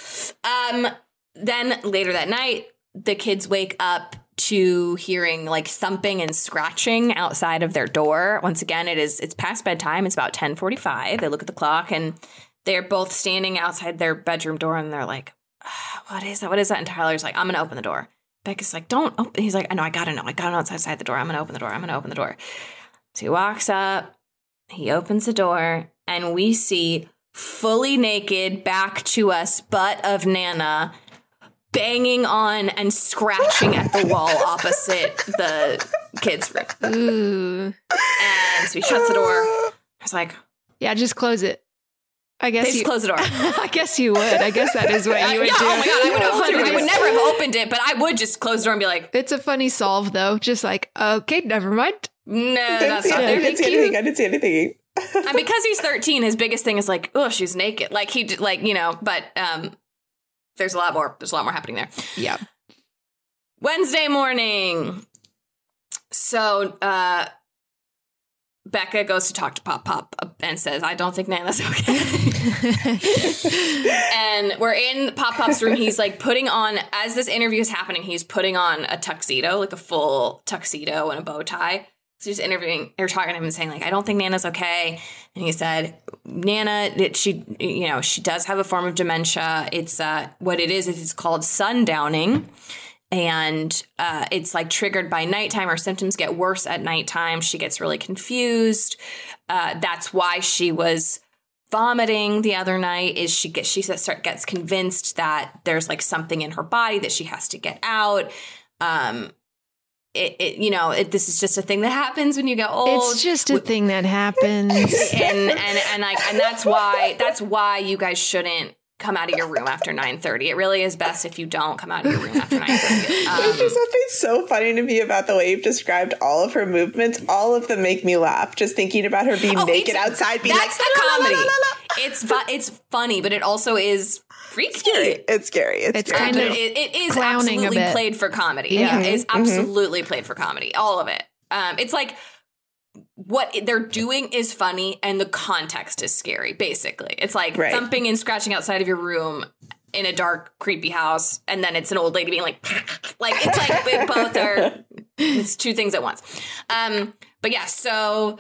Then later that night, the kids wake up to hearing like thumping and scratching outside of their door. Once again, it's past bedtime. It's about 10:45. They look at the clock, and they're both standing outside their bedroom door, and they're like, what is that? What is that? And Tyler's like, I'm going to open the door. Becca's like, don't open. He's like, I know, I got to know. I got to know it's outside the door. I'm going to open the door. So he walks up, he opens the door, and we see fully naked, back to us, butt of Nana banging on and scratching at the wall opposite the kids' room. Ooh. And so he shuts the door. I was like, yeah, just close it. I guess just close the door. I guess you would. I guess that is what you would do. Oh my God, I would never have opened it, but I would just close the door and be like, it's a funny solve though. Just like, okay, never mind. No, that's not there. I didn't see anything. And because he's 13, his biggest thing is like, oh, she's naked. Like but there's a lot more happening there. Yeah. Wednesday morning. So Becca goes to talk to Pop and says, I don't think Nana's okay. And we're in Pop's room. He's like putting on, as this interview is happening, he's putting on a tuxedo, like a full tuxedo and a bow tie. So he's talking to him and saying, like, I don't think Nana's okay. And he said, Nana, she does have a form of dementia. It's what it is it's called sundowning. and it's like triggered by nighttime. Her symptoms get worse at nighttime. She gets really confused. That's why she was vomiting the other night. Is she gets convinced that there's like something in her body that she has to get out. This is just a thing that happens when you get old. It's just a thing that happens, and that's why you guys shouldn't come out of your room after 9:30. It really is best if you don't come out of your room after 9:30. There's just something so funny to me about the way you've described all of her movements. All of them make me laugh. Just thinking about her being naked outside, being that's like, the comedy. It's funny, but it also is freaky. It's scary. It's kind of it is clowning absolutely played for comedy. Yeah. It is absolutely played for comedy. All of it. It's like what they're doing is funny and the context is scary, basically. It's like thumping and scratching outside of your room in a dark, creepy house, and then it's an old lady being like it's like they both are, it's two things at once. But yeah, so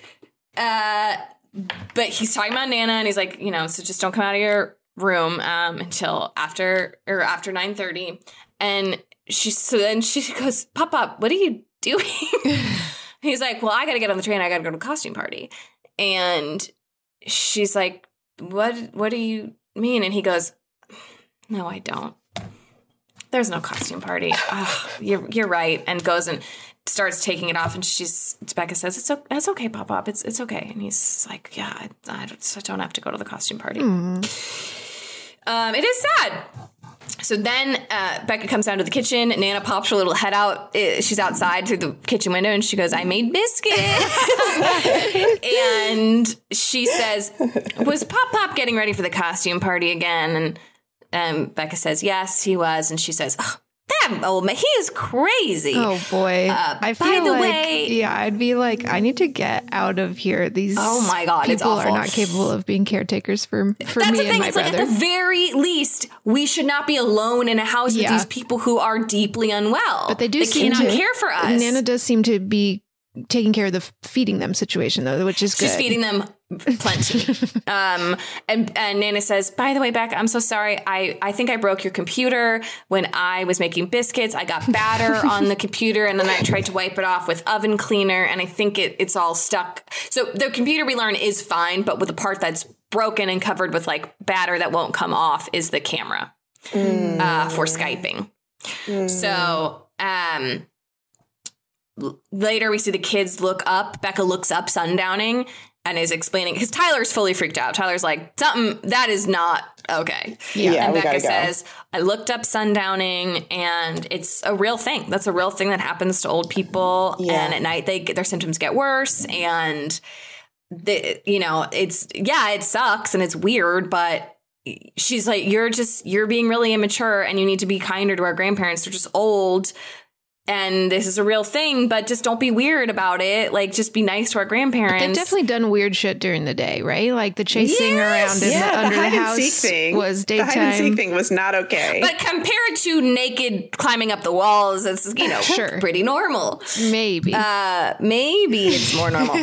but he's talking about Nana and he's like, so just don't come out of your room until after 9:30. And then she goes, Pop, what are you doing? He's like, well, I got to get on the train. I got to go to a costume party. And she's like, what do you mean? And he goes, no, I don't. There's no costume party. You're right. And goes and starts taking it off. And Becca says, it's okay, Pop. It's okay. And he's like, yeah, I don't have to go to the costume party. It is sad. So then Becca comes down to the kitchen. Nana pops her little head out. She's outside through the kitchen window, and she goes, I made biscuits. And she says, was Pop getting ready for the costume party again? And Becca says, yes, he was. And she says, that old man, he is crazy. Oh, boy. I feel by the like, way, I'd be like, I need to get out of here. These oh my God, people it's awful. Are not capable of being caretakers for me That's the and thing. my It's brother. like, at the very least, we should not be alone in a house with these people who are deeply unwell. But they cannot care for us. Nana does seem to be taking care of the feeding them situation, though, which is good. She's feeding them plenty. And Nana says, by the way, Becca, I'm so sorry. I think I broke your computer when I was making biscuits. I got batter on the computer, and then I tried to wipe it off with oven cleaner, and I think it's all stuck. So the computer, we learn, is fine, but with the part that's broken and covered with like batter that won't come off is the camera for Skyping. So later we see the kids look up. Becca looks up sundowning and is explaining, because Tyler's fully freaked out. Tyler's like, something that is not okay. Yeah, and Becca says, I looked up sundowning and it's a real thing. That's a real thing that happens to old people. Yeah. And at night their symptoms get worse. And it sucks and it's weird, but she's like, you're being really immature and you need to be kinder to our grandparents. They're just old. And this is a real thing, but just don't be weird about it. Like, just be nice to our grandparents. They've definitely done weird shit during the day, right? Like the chasing around under the house was daytime. The hide and seek thing was not okay. But compared to naked climbing up the walls, it's sure, pretty normal. Maybe it's more normal.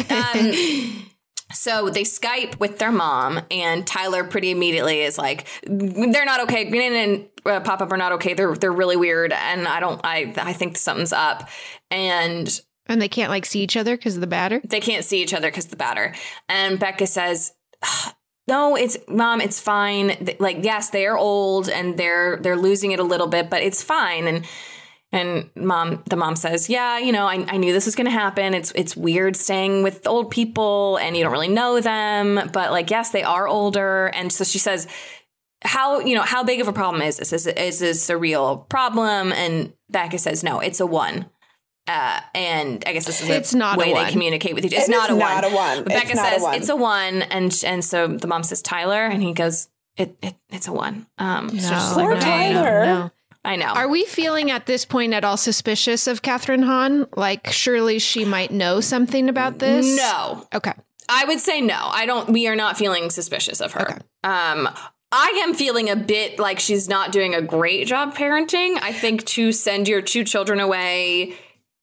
So they Skype with their mom, and Tyler pretty immediately is like, they're not okay. Nana and Pop-Up are not okay. They're really weird, and I think something's up. And they can't like see each other because of the batter? They can't see each other because of the batter. And Becca says, no, Mom, it's fine. Like, yes, they are old and they're losing it a little bit, but it's fine. And the mom says, yeah, I knew this was going to happen. It's weird staying with old people and you don't really know them, but like, yes, they are older. And so she says, how big of a problem is this? Is this a real problem? And Becca says, no, it's a 1. And I guess this is the way they communicate with each other. It's not a 1. But Becca says it's a 1. And so the mom says, Tyler, and he goes, it's a 1. Poor Tyler. No. I know. Are we feeling at this point at all suspicious of Kathryn Hahn? Like, surely she might know something about this? No. Okay. I would say no. We are not feeling suspicious of her. Okay. I am feeling a bit like she's not doing a great job parenting. I think to send your 2 children away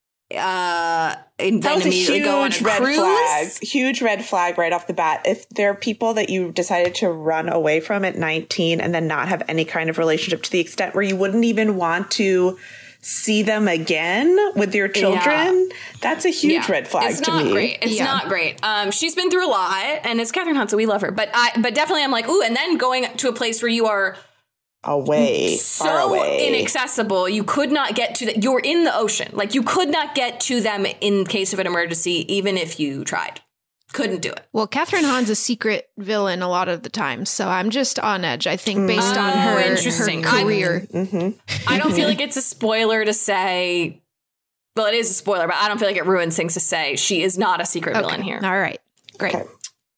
and then immediately go on a cruise. Huge red flag right off the bat. If there are people that you decided to run away from at 19 and then not have any kind of relationship to the extent where you wouldn't even want to see them again with your children, that's a huge red flag to me. It's not great. It's not great. She's been through a lot, and it's Catherine Hahn, so we love her. But definitely I'm like, ooh, and then going to a place where you are far away, inaccessible. You could not get to that. You're in the ocean. Like, you could not get to them in case of an emergency, even if you tried. Couldn't do it. Well, Catherine Hahn's a secret villain a lot of the time, so I'm just on edge, I think, based on her career. I don't feel like it's a spoiler to say, well, it is a spoiler, but I don't feel like it ruins things to say she is not a secret villain here. All right. Great. Okay.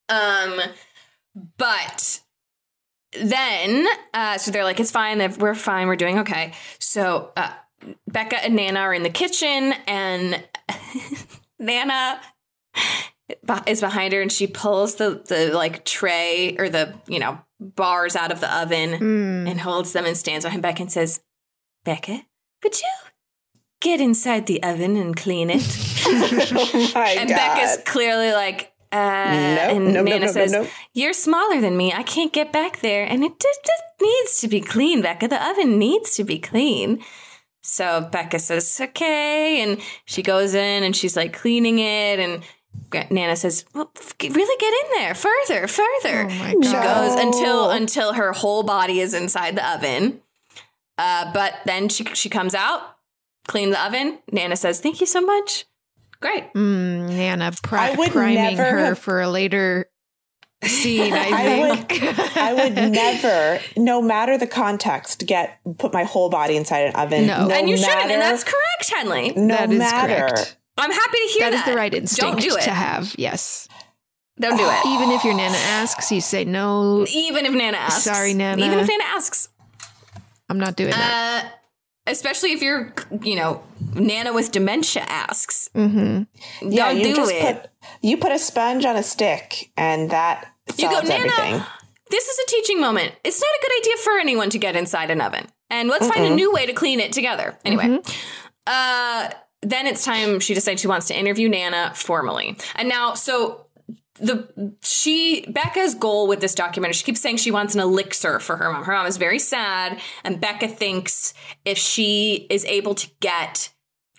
But then, so they're like, it's fine. We're fine. We're doing okay. So Becca and Nana are in the kitchen, and Nana is behind her, and she pulls the like tray or the, bars out of the oven and holds them and stands behind Becca and says, Becca, would you get inside the oven and clean it? Oh my and God. Becca's clearly like, Nana says, you're smaller than me. I can't get back there. And it just needs to be clean, Becca. The oven needs to be clean. So Becca says, okay. And she goes in and she's like cleaning it. And Nana says, well, really get in there further. Oh my God. She goes until her whole body is inside the oven. But then she comes out, clean the oven. Nana says, thank you so much. Great. Nana priming her for a later scene, I think. I would never, no matter the context, put my whole body inside an oven. No and you shouldn't, and that's correct, Henley. That is correct. I'm happy to hear that. That is the right instinct to have, yes. Don't do it. Even if your Nana asks, you say no. Even if Nana asks. Sorry, Nana. Even if Nana asks. I'm not doing that. Especially if you're, Nana with dementia asks. Mm-hmm. Yeah, you put a sponge on a stick, and that solves everything. Nana, this is a teaching moment. It's not a good idea for anyone to get inside an oven. And let's find a new way to clean it together. Anyway. Then it's time she decides she wants to interview Nana formally. And now, so Becca's goal with this documentary, she keeps saying she wants an elixir for her mom. Her mom is very sad, and Becca thinks if she is able to get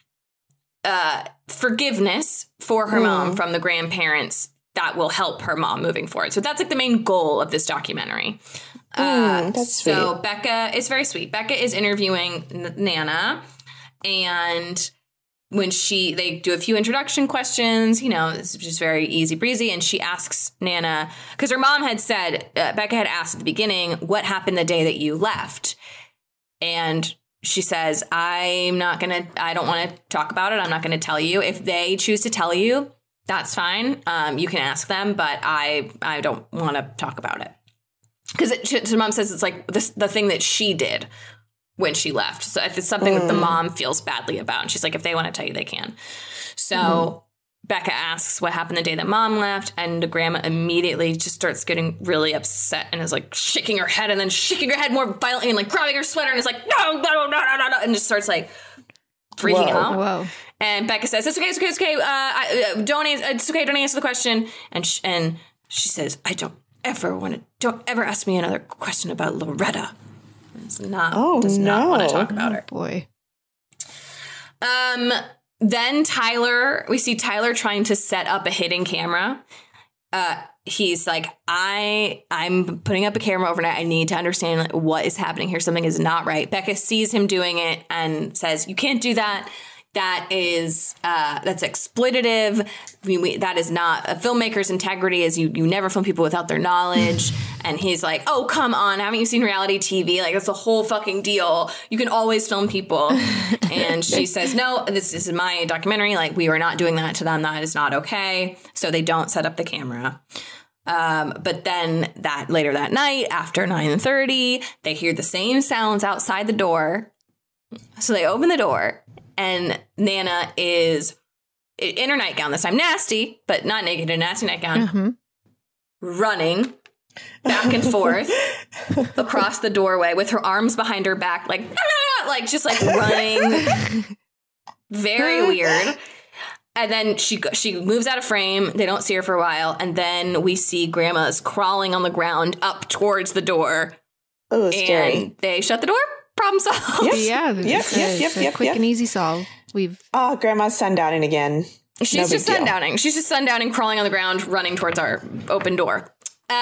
forgiveness for her mom from the grandparents, that will help her mom moving forward. So that's like the main goal of this documentary. That's sweet. So Becca is very sweet. Becca is interviewing Nana, and when they do a few introduction questions, it's just very easy breezy. And she asks Nana, because her mom had said, Becca had asked at the beginning, what happened the day that you left? And she says, I don't want to talk about it. I'm not going to tell you. If they choose to tell you, that's fine. You can ask them, but I don't want to talk about it. Because her mom says it's like the thing that she did when she left. So if it's something that the mom feels badly about, and she's like, if they want to tell you, they can. So Becca asks what happened the day that mom left, and the grandma immediately just starts getting really upset and is like shaking her head and then shaking her head more violently and like grabbing her sweater and is like, no, and just starts like freaking out. Whoa. And Becca says, it's okay. It's okay. Don't answer the question. And she says, don't ever ask me another question about Loretta. Does not want to talk about her. Boy. Then we see Tyler trying to set up a hidden camera. He's like, I'm putting up a camera overnight. I need to understand what is happening here. Something is not right. Becca sees him doing it and says, you can't do that. That is that's exploitative. That is not a filmmaker's integrity. Is you never film people without their knowledge. And he's like, oh, come on. Haven't you seen reality TV? Like, that's the whole fucking deal. You can always film people. And she says, no, this is my documentary. Like, we are not doing that to them. That is not okay. So they don't set up the camera. But then later that night, after 9:30, they hear the same sounds outside the door. So they open the door. And Nana is in her nightgown this time, nasty, but not naked, a nasty nightgown, running back and forth across the doorway with her arms behind her back, like just like running. Very weird. And then she moves out of frame. They don't see her for a while. And then we see Grandma's crawling on the ground up towards the door. Oh, scary. And they shut the door, problem solved. Yep. Quick and easy solve. Grandma's sundowning again. She's just sundowning. She's just sundowning, crawling on the ground, running towards our open door.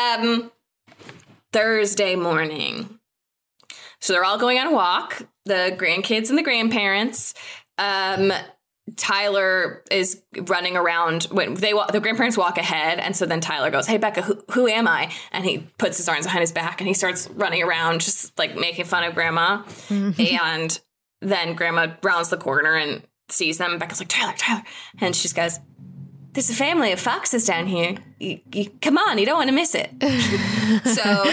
Thursday morning. So they're all going on a walk, the grandkids and the grandparents. Tyler is running around when the grandparents walk ahead. And so then Tyler goes, "Hey, Becca, who am I?" And he puts his arms behind his back and he starts running around, just like making fun of Grandma. And then Grandma rounds the corner and sees them. And Becca's like, Tyler. And she goes, "There's a family of foxes down here. You come on, you don't want to miss it." So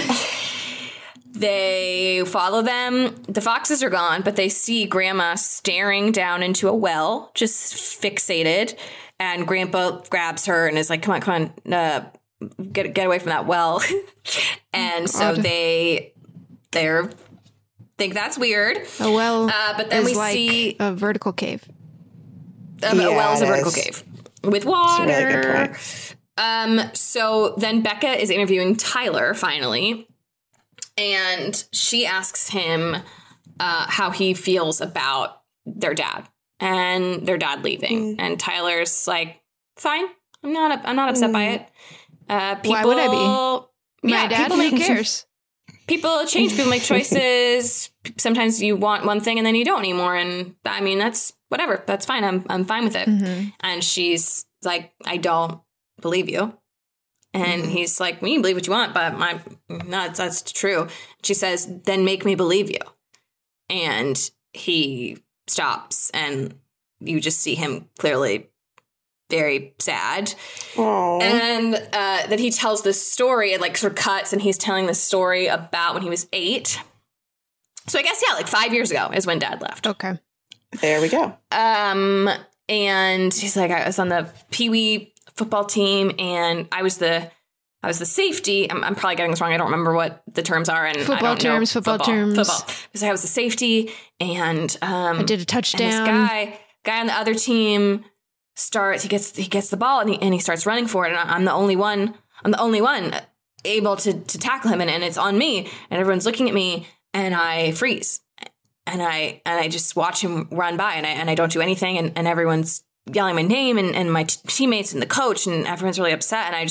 they follow them. The foxes are gone, but they see Grandma staring down into a well, just fixated. And Grandpa grabs her and is like, come on, get away from that well. And so they think that's weird. A well, but then we see a vertical cave. A well is a vertical cave with water. That's a really good point. So then Becca is interviewing Tyler finally. And she asks him how he feels about their dad and their dad leaving. And Tyler's like, "Fine, I'm not upset by it. Why would I be? My dad, who cares? People change. People make choices. Sometimes you want one thing and then you don't anymore. And I mean, that's whatever. That's fine. I'm fine with it." And she's like, "I don't believe you." And he's like, "You believe what you want, but that's true." She says, "Then make me believe you." And he stops, and you just see him clearly very sad. Aww. And then he tells this story. It like sort of cuts, and he's telling this story about when he was 8. So I guess, like 5 years ago is when Dad left. Okay. There we go. And he's like, "I was on the Pee Wee football team, and I was the safety." I'm probably getting this wrong. I don't remember what the terms are, and football I don't terms. know Football terms. Because I was the safety, and I did a touchdown. And this guy on the other team starts. He gets the ball, and he starts running for it, and I'm the only one able to tackle him, and it's on me, and everyone's looking at me, and I freeze, and I just watch him run by, and I don't do anything, and everyone's yelling my name, and my teammates and the coach, and everyone's really upset. And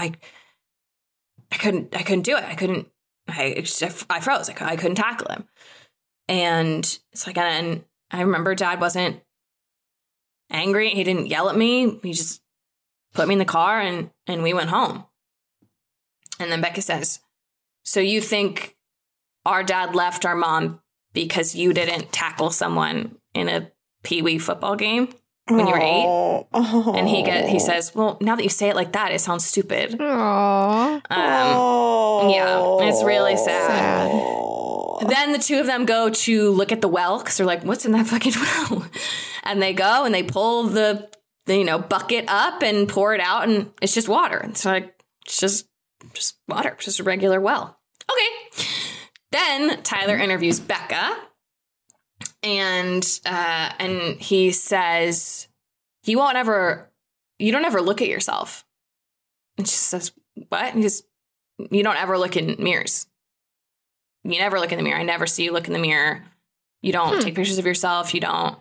I couldn't do it. I froze. I couldn't tackle him. And it's like, and I remember Dad wasn't angry. He didn't yell at me. He just put me in the car and we went home. And then Becca says, "So you think our dad left our mom because you didn't tackle someone in a Pee Wee football game when you were 8? And he says, "Well, now that you say it like that, it sounds stupid." Yeah, it's really sad. Then the two of them go to look at the well because they're like, "What's in that fucking well?" And they go and they pull the bucket up and pour it out, and it's just water. It's like, it's just water, just a regular well. Okay. Then Tyler interviews Becca. And he says, you don't ever look at yourself. And she says, "What?" And he says, "You don't ever look in mirrors. You never look in the mirror. I never see you look in the mirror. You don't take pictures of yourself. You don't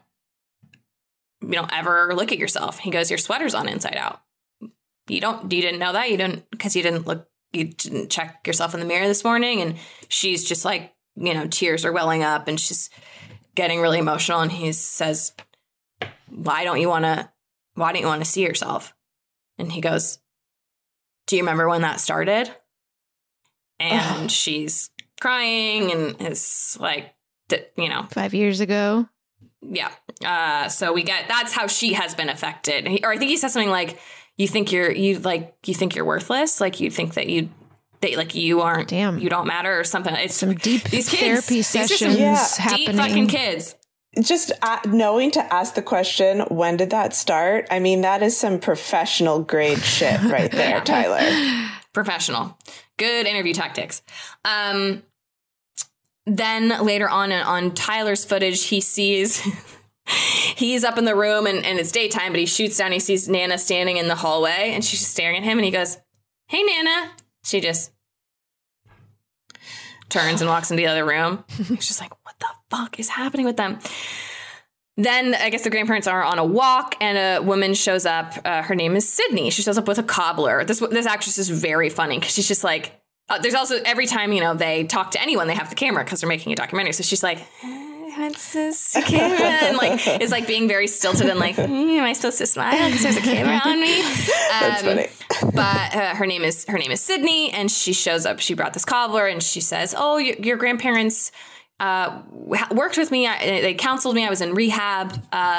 ever look at yourself." He goes, "Your sweater's on inside out. You didn't know that? You didn't check yourself in the mirror this morning?" And she's just like, tears are welling up, and she's getting really emotional. And he says, why don't you want to see yourself?" And he goes, "Do you remember when that started?" And she's crying, and it's like, 5 years ago. Yeah. So that's how she has been affected. Or I think he says something like, you think you're worthless. Like you think that you aren't, you don't matter or something. It's some deep these kids, therapy sessions happening. Deep fucking kids. Just knowing to ask the question, when did that start? I mean, that is some professional grade shit right there, Tyler. Professional. Good interview tactics. Then later on Tyler's footage, he sees he's up in the room and it's daytime, but he shoots down. He sees Nana standing in the hallway and she's just staring at him, and he goes, "Hey, Nana." She just turns and walks into the other room. He's just like, what the fuck is happening with them? Then I guess the grandparents are on a walk and a woman shows up. Her name is Sydney. She shows up with a cobbler. This actress is very funny because she's just like, there's also every time, they talk to anyone, they have the camera because they're making a documentary. So she's like, what's this camera? And like, it's like being very stilted and like, am I supposed to smile because there's a camera on me? That's funny. But her name is Sydney, and she shows up. She brought this cobbler, and she says, "Oh, your grandparents worked with me. They counseled me. I was in rehab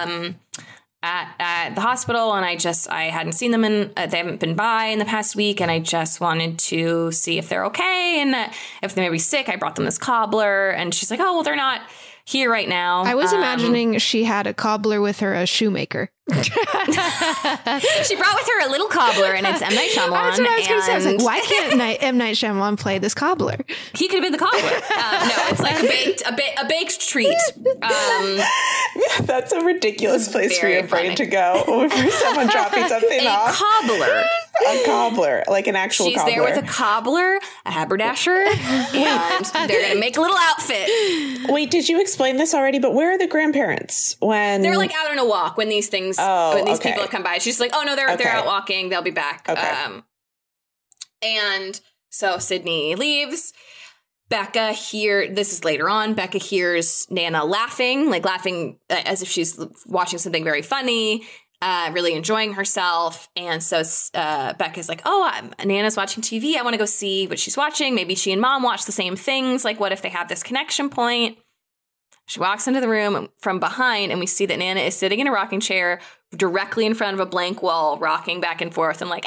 at the hospital, and I hadn't seen them they haven't been by in the past week, and I just wanted to see if they're okay and if they may be sick. I brought them this cobbler." And she's like, "Oh, well, they're not here right now." I was imagining she had a cobbler with her, a shoemaker. She brought with her a little cobbler, and it's M. Night Shyamalan. That's what I was going to say. I was like, why can't M. Night Shyamalan play this cobbler? He could have been the cobbler. No, it's like a baked treat. That's a ridiculous place for your brain to go for someone dropping something off. Cobbler. A cobbler, like an actual She's cobbler. There with a cobbler, a haberdasher, and they're going to make a little outfit. Wait, did you explain this already? But where are the grandparents when they're like out on a walk when these things? When these people have come by? She's like, "Oh no, they're out walking. They'll be back." Okay. And so Sydney leaves. Becca this is later on, Becca hears Nana laughing as if she's watching something very funny. Really enjoying herself. And so Becca's like, "Oh, Nana's watching TV. I want to go see what she's watching. Maybe she and Mom watch the same things. Like, what if they have this connection point?" She walks into the room from behind, and we see that Nana is sitting in a rocking chair directly in front of a blank wall, rocking back and forth and like,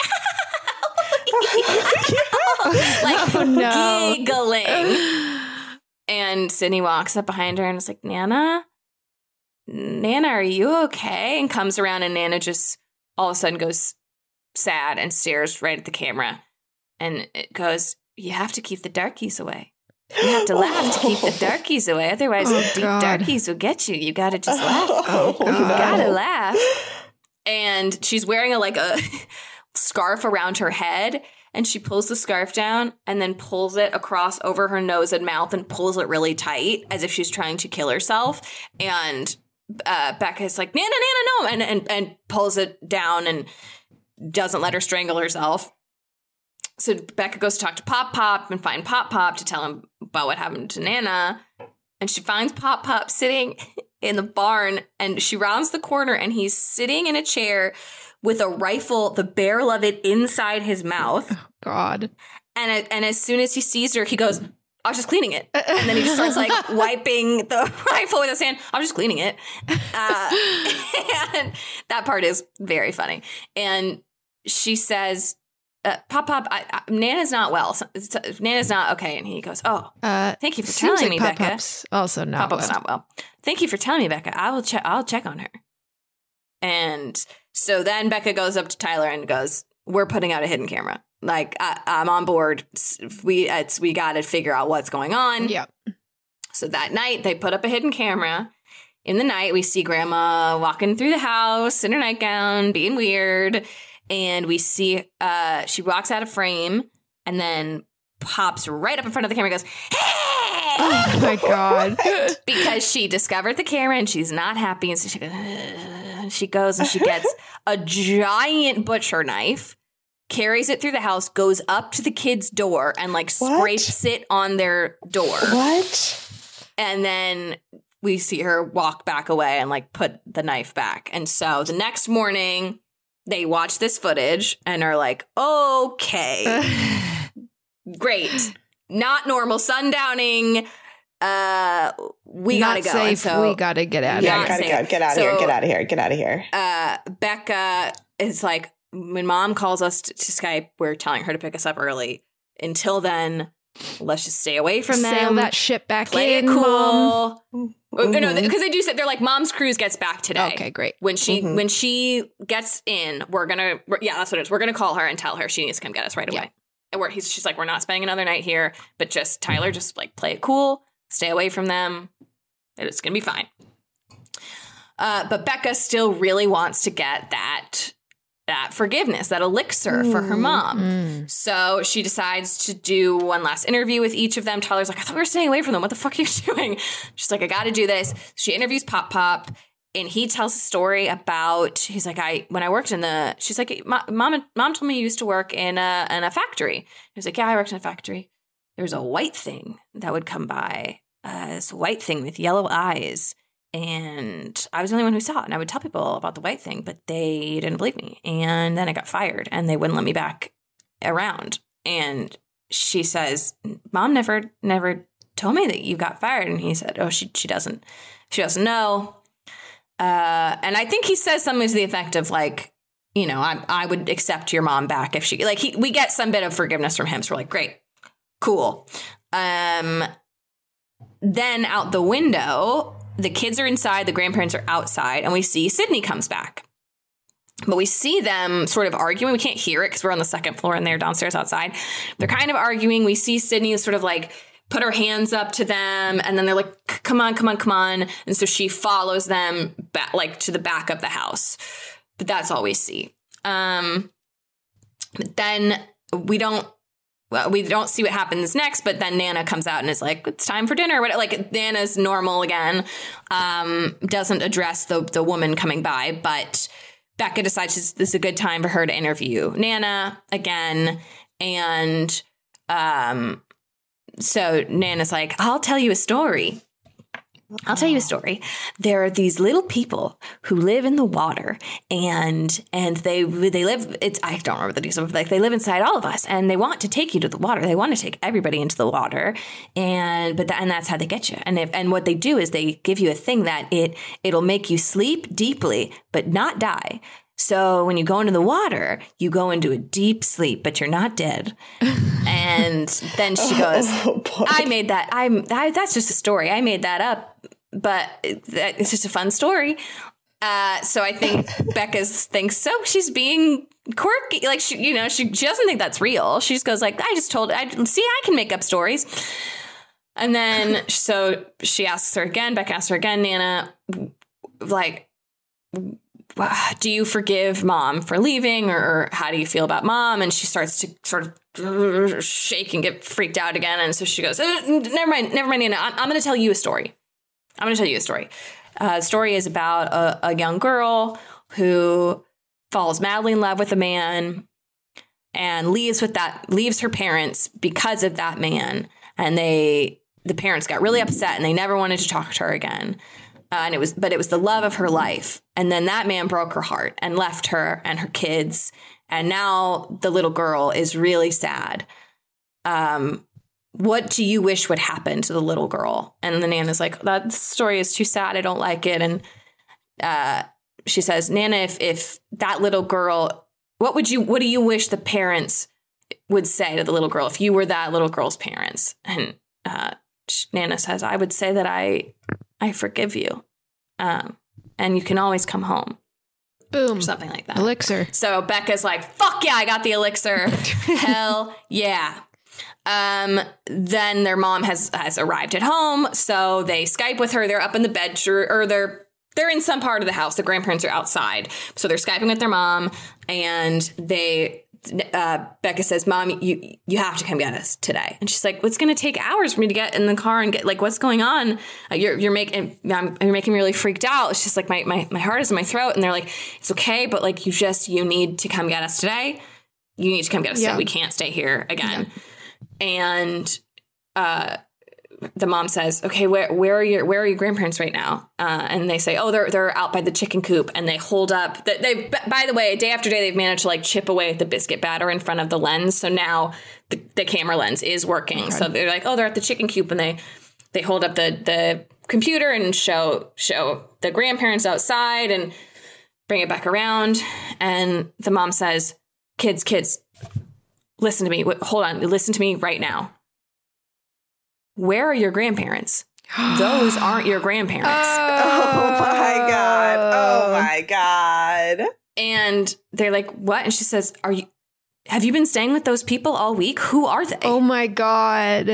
giggling. And Sydney walks up behind her and is like, Nana, are you okay? And comes around, and Nana just all of a sudden goes sad and stares right at the camera. And it goes, "You have to keep the darkies away. You have to laugh to keep the darkies away. Otherwise, the deep darkies will get you. You got to just laugh. You got to laugh." And she's wearing a scarf around her head. And she pulls the scarf down and then pulls it across over her nose and mouth and pulls it really tight as if she's trying to kill herself. And Becca's like, "Nana, no," and pulls it down and doesn't let her strangle herself. So Becca goes to talk to Pop Pop and find Pop Pop to tell him about what happened to Nana. And she finds Pop Pop sitting in the barn, and she rounds the corner, and he's sitting in a chair with a rifle, the barrel of it inside his mouth. Oh, God. And as soon as he sees her, he goes, "I was just cleaning it." And then he just starts wiping the rifle with his hand. "I was just cleaning it." And that part is very funny. And she says, "Pop Pop, Nana's not well. Nana's not okay." And he goes, "Oh, thank you for telling me, Becca." Pop-Pop's also not Pop-Pop's well. not well. "Thank you for telling me, Becca. I'll check on her." And so then Becca goes up to Tyler and goes, "We're putting out a hidden camera. Like, I'm on board. We got to figure out what's going on." Yep. So that night they put up a hidden camera. In the night, we see Grandma walking through the house in her nightgown, being weird. And we see she walks out of frame and then pops right up in front of the camera and goes, "Hey!" Oh, my God. Because she discovered the camera and she's not happy. And so she goes and she gets a giant butcher knife, carries it through the house, goes up to the kid's door and scrapes it on their door. What? And then we see her walk back away and put the knife back. And so the next morning they watch this footage and are like, "Okay, great. Not normal sundowning. We gotta go." Safe. And so we gotta get out of Yeah, here. gotta go. Get out of here. Get out of here. Get out of here. Becca is like, when Mom calls us to Skype, we're telling her to pick us up early. Until then, let's just stay away from them. Sail that ship back Play in, it cool. Mom. No, because they do say, they're like, Mom's cruise gets back today. Okay, great. When she gets in, that's what it is. We're gonna call her and tell her she needs to come get us right away. And she's like, "We're not spending another night here, but Tyler, just play it cool, stay away from them. It's gonna be fine." But Becca still really wants to get that that forgiveness, that elixir for her mom. So she decides to do one last interview with each of them. Tyler's like, I thought we were staying away from them. What the fuck are you doing? She's like, I got to do this. She interviews Pop Pop. And he tells a story about, he's like, when I worked she's like, mom told me you used to work in a factory. He was like, yeah, I worked in a factory. There was a white thing that would come by, this white thing with yellow eyes. And I was the only one who saw it. And I would tell people about the white thing, but they didn't believe me. And then I got fired and they wouldn't let me back around. And she says, Mom never told me that you got fired. And he said, oh, she doesn't know. And I think he says something to the effect of like, you know, I would accept your mom back if she, like, we get some bit of forgiveness from him. So we're like, great, cool. Then out the window, the kids are inside, the grandparents are outside, and we see Sydney comes back. But we see them sort of arguing. We can't hear it because we're on the second floor and they're downstairs outside. They're kind of arguing. We see Sydney sort of like put her hands up to them, and then they're like, come on. And so she follows them back, like to the back of the house. But that's all we see. But then we don't see what happens next, but then Nana comes out and is like, it's time for dinner. Like Nana's normal again, doesn't address the woman coming by, but Becca decides this is a good time for her to interview Nana again. And so Nana's like, I'll tell you a story. There are these little people who live in the water, and they live. I don't remember the details, like they live inside all of us, and they want to take you to the water. They want to take everybody into the water, and that's how they get you. And what they do is they give you a thing that it'll make you sleep deeply but not die. So when you go into the water, you go into a deep sleep, but you're not dead. And then she goes, I made that. That's just a story. I made that up, but it's just a fun story. So I think Becca thinks so. She's being quirky. Like she doesn't think that's real. She just goes like, I can make up stories. And then, so she asks her again, Becca asks her again, Nana, like, do you forgive Mom for leaving, or how do you feel about Mom? And she starts to sort of shake and get freaked out again. And so she goes, never mind, Nana. I'm going to tell you a story. The story is about a young girl who falls madly in love with a man and leaves her parents because of that man. And the parents got really upset and they never wanted to talk to her again. And it was the love of her life. And then that man broke her heart and left her and her kids. And now the little girl is really sad. What do you wish would happen to the little girl? And the Nana's like, that story is too sad. I don't like it. And she says, Nana, if that little girl, what do you wish the parents would say to the little girl if you were that little girl's parents? And Nana says, I would say that I forgive you. And you can always come home. Boom. Or something like that. Elixir. So Becca's like, fuck yeah, I got the elixir. Hell yeah. Then their mom has arrived at home. So they Skype with her. They're up in the bedroom, or they're in some part of the house. The grandparents are outside. So they're Skyping with their mom, and Becca says, Mom, you have to come get us today. And she's like, well, it's going to take hours for me to get in the car and get, like, what's going on? You're making me really freaked out. It's just like my heart is in my throat. And they're like, it's okay. But like, you need to come get us today. You need to come get us today. We can't stay here again. Yeah. And, the mom says, okay, where are your grandparents right now? And they say, oh, they're out by the chicken coop, and they hold up. By the way, day after day, they've managed to like chip away at the biscuit batter in front of the lens. So now the camera lens is working. Okay. So they're like, oh, they're at the chicken coop, and they hold up the computer and show the grandparents outside and bring it back around. And the mom says, kids, listen to me. Hold on. Listen to me right now. Where are your grandparents? Those aren't your grandparents. Oh my God. And they're like, what? And she says, have you been staying with those people all week? Who are they? Oh my God.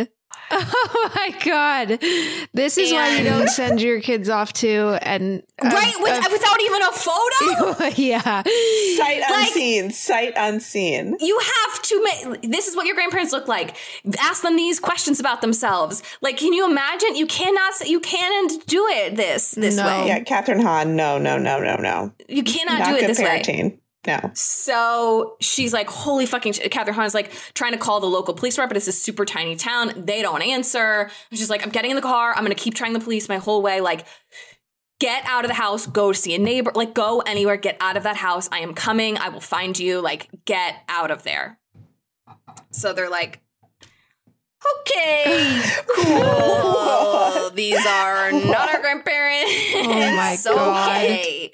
Oh my God. This is why you don't send your kids off to without even a photo. Yeah. Sight unseen. You have to this is what your grandparents look like. Ask them these questions about themselves. Like, can you imagine? You can't do it this way. Yeah, Catherine Hahn. No. You cannot Not do it good this parenting. way. No. So she's like, holy fucking shit. Catherine Hahn is like trying to call the local police department, but it's a super tiny town. They don't answer. She's like, I'm getting in the car. I'm going to keep trying the police my whole way. Like, get out of the house. Go see a neighbor. Like, go anywhere. Get out of that house. I am coming. I will find you. Like, get out of there. So they're like, okay, cool. These are not our grandparents. Oh my God. Okay.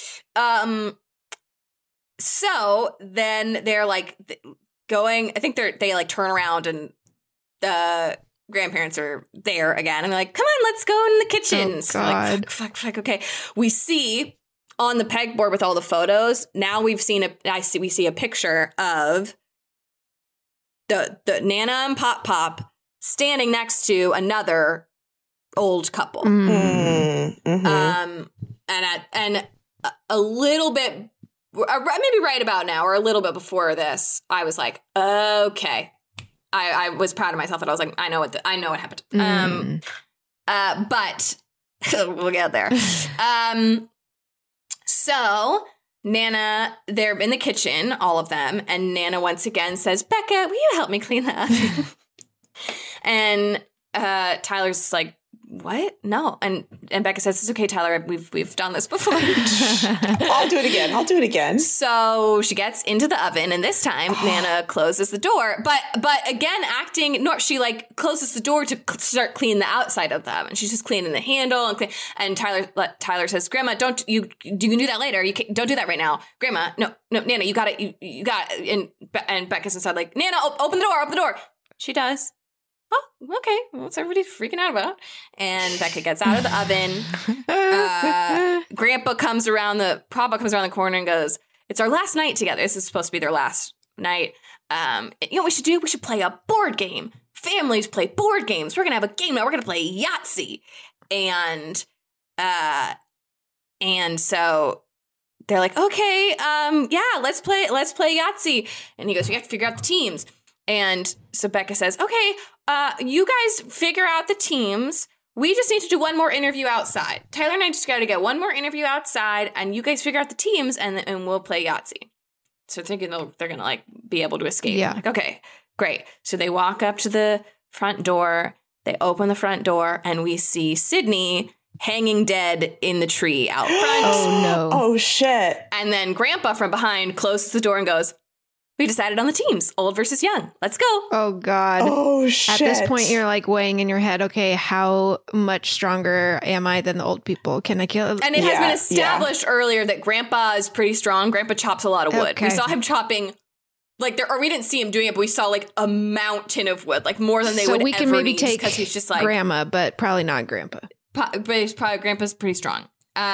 So then they're like going, I think they like turn around and the grandparents are there again. And they're like, come on, let's go in the kitchen. Oh, so like, fuck. Okay. We see on the pegboard with all the photos. Now we see a picture of the Nana and Pop standing next to another old couple. Mm-hmm. And a little bit, maybe right about now or a little bit before this, I was like, okay. I was proud of myself that I was like, I know what happened. But we'll get there. So Nana, they're in the kitchen, all of them, and Nana once again says, Becca, will you help me clean the oven? And Tyler's like, what? No. And Becca says, it's okay, Tyler. We've done this before. I'll do it again. So she gets into the oven, and this time Nana closes the door. But again, she like closes the door to start cleaning the outside of the oven. She's just cleaning the handle and Tyler says, Grandma, you can do that later. Don't do that right now. Grandma, no, Nana, you got it. You got it. And Becca's inside like, Nana, open the door. She does. Oh, okay. What's everybody freaking out about? And Becca gets out of the oven. Papa comes around the corner and goes, it's our last night together. This is supposed to be their last night. You know what we should do? We should play a board game. Families play board games. We're going to have a game now. We're going to play Yahtzee. And so they're like, okay, yeah, let's play Yahtzee. And he goes, we have to figure out the teams. And so Becca says, okay, you guys figure out the teams. We just need to do one more interview outside. Tyler and I just got to get one more interview outside, and you guys figure out the teams, and we'll play Yahtzee. So thinking they're going to, like, be able to escape. Yeah. Like, okay, great. So they walk up to the front door. They open the front door, and we see Sydney hanging dead in the tree out front. Oh, no. Oh, shit. And then Grandpa from behind closes the door and goes, we decided on the teams, old versus young. Let's go. Oh, God. Oh, shit. At this point, you're like weighing in your head, okay, how much stronger am I than the old people? Can I kill? And it has been established earlier that Grandpa is pretty strong. Grandpa chops a lot of wood. Okay. We saw him chopping, like, or we didn't see him doing it, but we saw, like, a mountain of wood, like, more than they would ever need. So we can maybe take because he's just like Grandma, but probably not Grandpa. But Grandpa's pretty strong.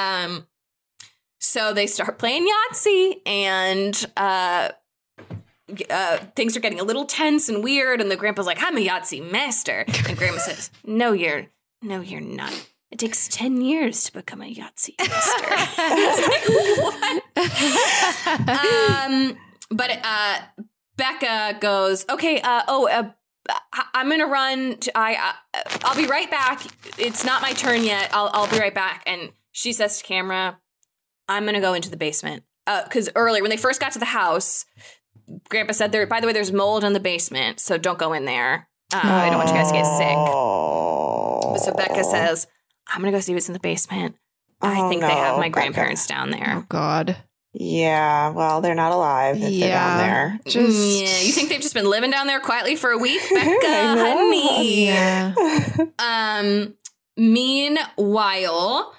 So they start playing Yahtzee, and things are getting a little tense and weird, and the Grandpa's like, I'm a Yahtzee master. And Grandma says, No, you're not. It takes 10 years to become a Yahtzee master. What? But Becca goes, okay, I'm gonna run. I'll be right back. It's not my turn yet. I'll be right back. And she says to camera, I'm gonna go into the basement. Because earlier, when they first got to the house, Grandpa said, by the way, there's mold in the basement, so don't go in there. I don't want you guys to get sick. So Becca says, I'm going to go see what's in the basement. I think they have my grandparents down there. Oh, God. Yeah, well, they're not alive if they're down there. Yeah, you think they've just been living down there quietly for a week, Becca, honey? Yeah. Meanwhile,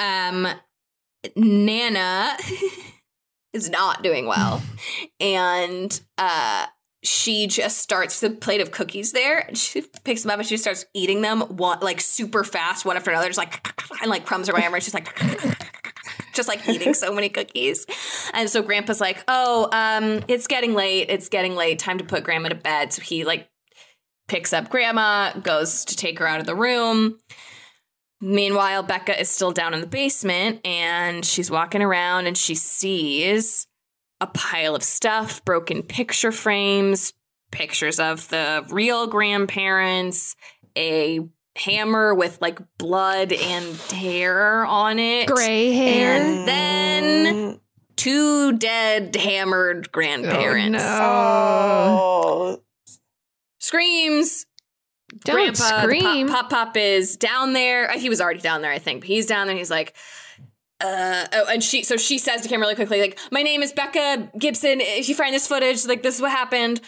Nana is not doing well. And she just starts the plate of cookies there. And she picks them up and she starts eating them like super fast, one after another, just like, and like crumbs are going everywhere. She's like, just like eating so many cookies. And so Grandpa's like, it's getting late. It's getting late. Time to put Grandma to bed. So he like picks up Grandma, goes to take her out of the room. Meanwhile, Becca is still down in the basement, and she's walking around, and she sees a pile of stuff, broken picture frames, pictures of the real grandparents, a hammer with like blood and hair on it. Gray hair. And then 2 dead, hammered grandparents. Oh, no. Screams. Don't Grandpa, scream. Pop is down there. He was already down there, I think. But he's down there and he's like, and she says to Kim really quickly, like, my name is Becca Gibson. If you find this footage, like, this is what happened.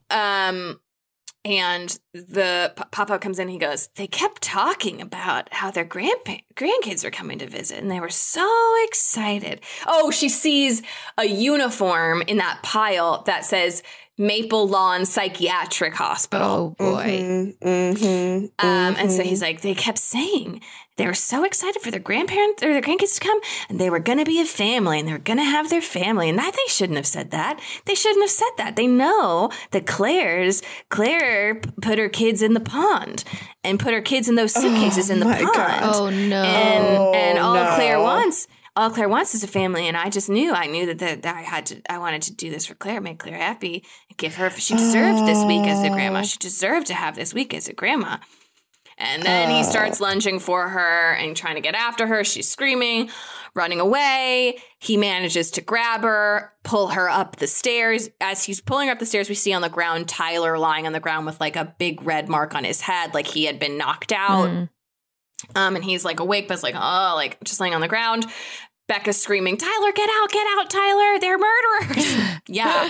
And the Pop comes in and he goes, they kept talking about how their grandkids were coming to visit and they were so excited. Oh, she sees a uniform in that pile that says Maple Lawn Psychiatric Hospital. Oh, boy. And so he's like, they kept saying they were so excited for their grandparents or their grandkids to come, and they were going to be a family, and they were going to have their family. And that they shouldn't have said that. They shouldn't have said that. They know that Claire put her kids in the pond and put her kids in those suitcases in the pond. God. Oh, no. And all Claire wants is a family, and I knew that I wanted to do this for Claire, make Claire happy, give her, she deserved this week as a grandma. She deserved to have this week as a grandma. And then he starts lunging for her and trying to get after her. She's screaming, running away. He manages to grab her, pull her up the stairs. As he's pulling her up the stairs, we see on the ground Tyler lying on the ground with like a big red mark on his head, like he had been knocked out. And he's like awake, but it's like, like just laying on the ground. Becca's screaming, Tyler, get out, Tyler. They're murderers. Yeah.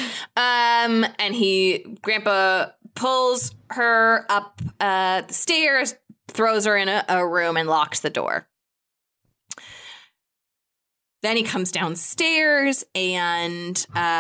And Grandpa pulls her up the stairs, throws her in a room and locks the door. Then he comes downstairs and,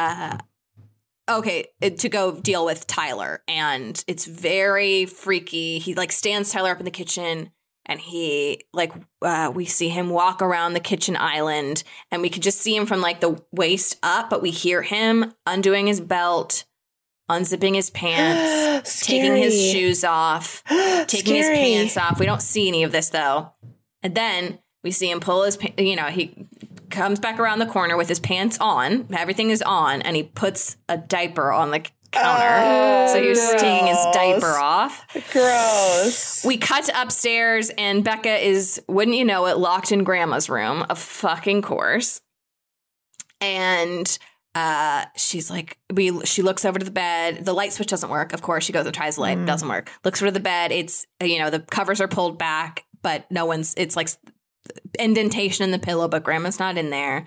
to go deal with Tyler. And it's very freaky. He like stands Tyler up in the kitchen. And he, we see him walk around the kitchen island, and we could just see him from, like, the waist up, but we hear him undoing his belt, unzipping his pants, taking his shoes off, taking his pants off. We don't see any of this, though. And then we see him pull his, he comes back around the corner with his pants on. Everything is on, and he puts a diaper on the counter. So he was taking his diaper off. Gross. We cut upstairs and Becca is, wouldn't you know it, locked in Grandma's room, of fucking course. And she's like, she looks over to the bed. The light switch doesn't work. Of course, she goes and tries the light. It doesn't work. Looks over to the bed. It's, the covers are pulled back, but it's like indentation in the pillow, but Grandma's not in there.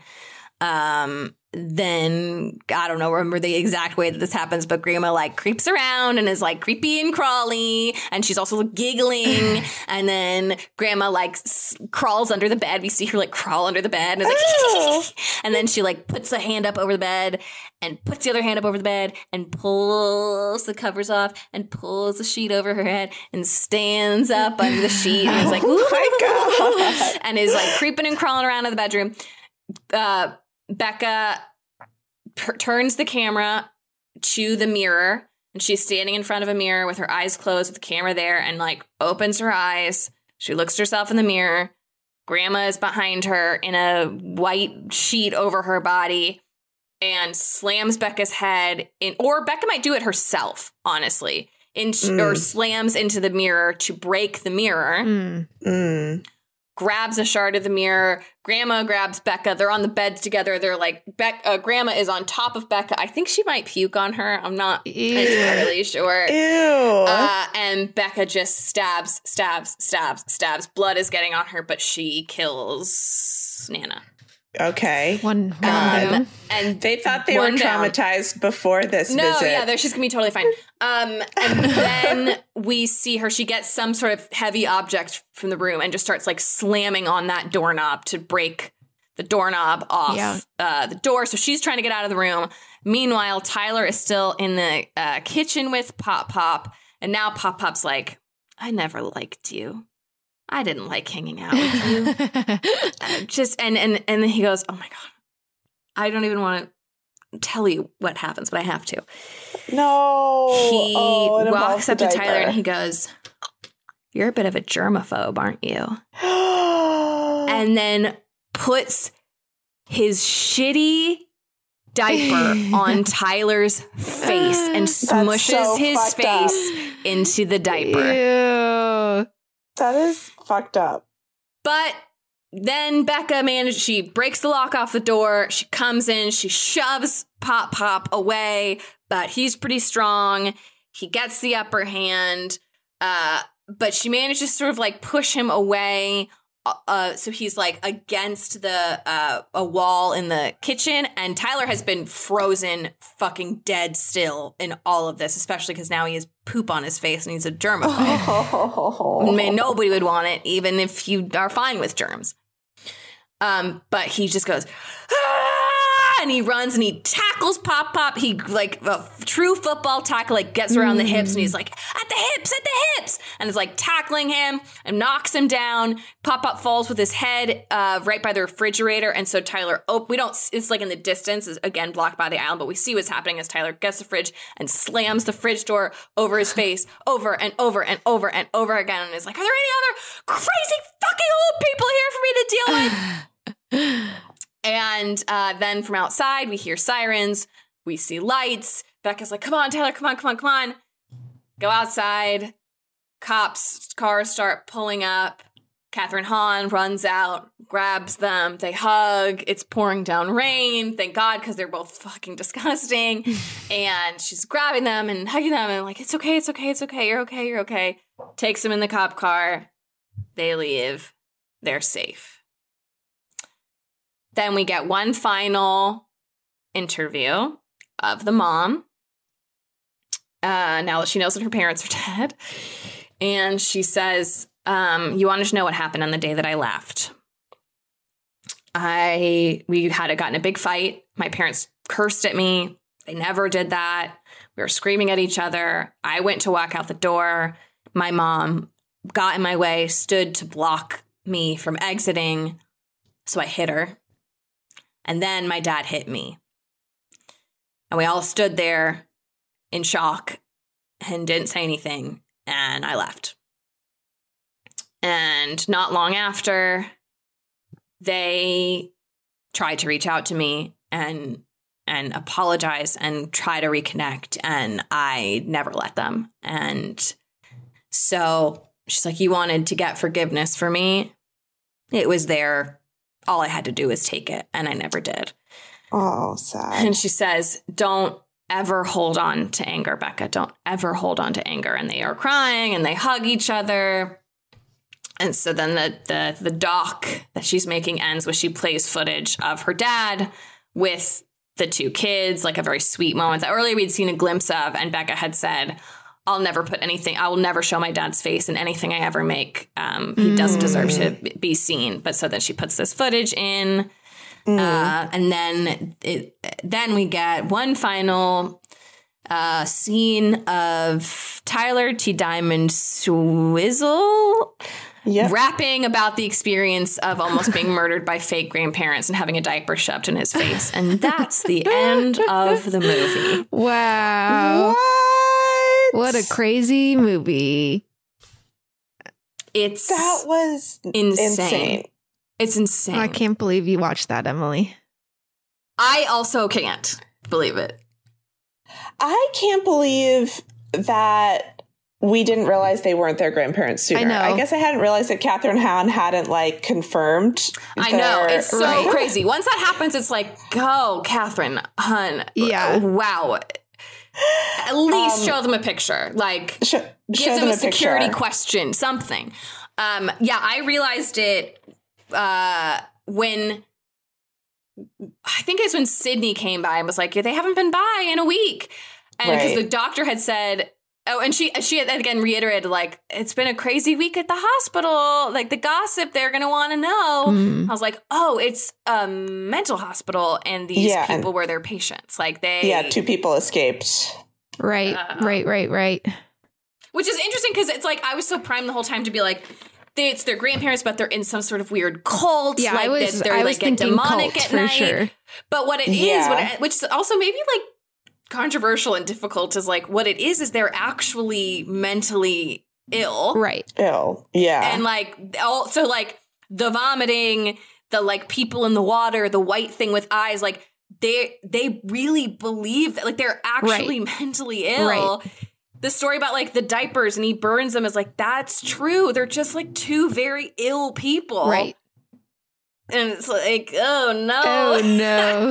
Then I don't know, remember the exact way that this happens, but Grandma like creeps around and is like creepy and crawly, and she's also giggling. And then Grandma like crawls under the bed. We see her like crawl under the bed, and it's like, and then she like puts a hand up over the bed and puts the other hand up over the bed and pulls the covers off and pulls the sheet over her head and stands up under the sheet and is like, oh my God, and is like creeping and crawling around in the bedroom. Becca turns the camera to the mirror, and she's standing in front of a mirror with her eyes closed with the camera there, and like opens her eyes. She looks at herself in the mirror. Grandma is behind her in a white sheet over her body and slams Becca's head in, or Becca might do it herself, honestly, or slams into the mirror to break the mirror. Grabs a shard of the mirror. Grandma grabs Becca. They're on the bed together. They're like, Grandma is on top of Becca. I think she might puke on her. I'm not entirely sure. Ew. And Becca just stabs. Blood is getting on her, but she kills Nana. Okay. One down. And they thought they were traumatized before this visit. No, yeah, she's going to be totally fine. And then we see her. She gets some sort of heavy object from the room and just starts like slamming on that doorknob to break the doorknob off the door. So she's trying to get out of the room. Meanwhile, Tyler is still in the kitchen with Pop. And now Pop's like, I never liked you. I didn't like hanging out with you. And then he goes, oh my God, I don't even want to. tell you what happens, but I have to. No. He walks up to Tyler and he goes, "You're a bit of a germaphobe, aren't you?" And then puts his shitty diaper on Tyler's face and smushes his face into the diaper. Ew. That is fucked up. But then Becca she breaks the lock off the door. She comes in, she shoves Pop away, but he's pretty strong. He gets the upper hand, but she manages to sort of like push him away. So he's like against a wall in the kitchen, and Tyler has been frozen fucking dead still in all of this, especially because now he has poop on his face and he's a germaphobe. I mean, nobody would want it, even if you are fine with germs. But he just goes, and he runs and he tackles Pop. He like a true football tackle, like gets around the hips and he's like, at the hips, and is like tackling him and knocks him down. Pop falls with his head right by the refrigerator, and so Tyler, it's like in the distance, is again blocked by the island, but we see what's happening as Tyler gets the fridge and slams the fridge door over his face over and over and over and over again, and is like, are there any other crazy fucking old people here for me to deal with? And then from outside, we hear sirens. We see lights. Becca's like, come on, Tyler, come on. Go outside. Cops' cars start pulling up. Catherine Hahn runs out, grabs them. They hug. It's pouring down rain. Thank God, because they're both fucking disgusting. And she's grabbing them and hugging them and like, it's okay. You're okay. Takes them in the cop car. They leave. They're safe. Then we get one final interview of the mom. Now that she knows that her parents are dead. And she says, you wanted to know what happened on the day that I left. We had gotten a big fight. My parents cursed at me. They never did that. We were screaming at each other. I went to walk out the door. My mom got in my way, stood to block me from exiting. So I hit her. And then my dad hit me. And we all stood there in shock and didn't say anything. And I left. And not long after, they tried to reach out to me and apologize and try to reconnect. And I never let them. And so she's like, you wanted to get forgiveness for me. It was there. All I had to do was take it, and I never did. Oh, sad. And she says, don't ever hold on to anger, Becca. Don't ever hold on to anger. And they are crying, and they hug each other. And so then the doc that she's making ends with, she plays footage of her dad with the two kids, like a very sweet moment that earlier we'd seen a glimpse of, and Becca had said, I will never show my dad's face in anything I ever make. He doesn't deserve to be seen. But so then she puts this footage in. And then we get one final scene of Tyler T. Diamond Swizzle rapping about the experience of almost being murdered by fake grandparents and having a diaper shoved in his face. And that's the end of the movie. Wow. What a crazy movie. That was insane. It's insane. I can't believe you watched that, Emily. I also can't believe it. I can't believe that we didn't realize they weren't their grandparents sooner. I know. I guess I hadn't realized that Catherine Hahn hadn't like confirmed. I know. It's so crazy. Once that happens, it's like, go, Catherine Hahn. Yeah. Wow. At least show them a picture. Like, give them a security question, something. I realized it when, I think it's when Sydney came by and was like, they haven't been by in a week. And because the doctor had said, and she had again reiterated, like, it's been a crazy week at the hospital. Like, the gossip, they're going to want to know. I was like, oh, it's a mental hospital, and these people were their patients. Like, two people escaped. Right. Which is interesting because it's like, I was so primed the whole time to be like, it's their grandparents, but they're in some sort of weird cult. Yeah, like I was get demonic cult, at for night. sure. But what it is, which is also maybe like controversial and difficult, is like what it is they're actually mentally ill. Right. Ill. Yeah. And like also like the vomiting, the like people in the water, the white thing with eyes, like they really believe that like they're actually mentally ill. Right. The story about like the diapers and he burns them is like, that's true. They're just like two very ill people. Right. And it's like, oh no. Oh no.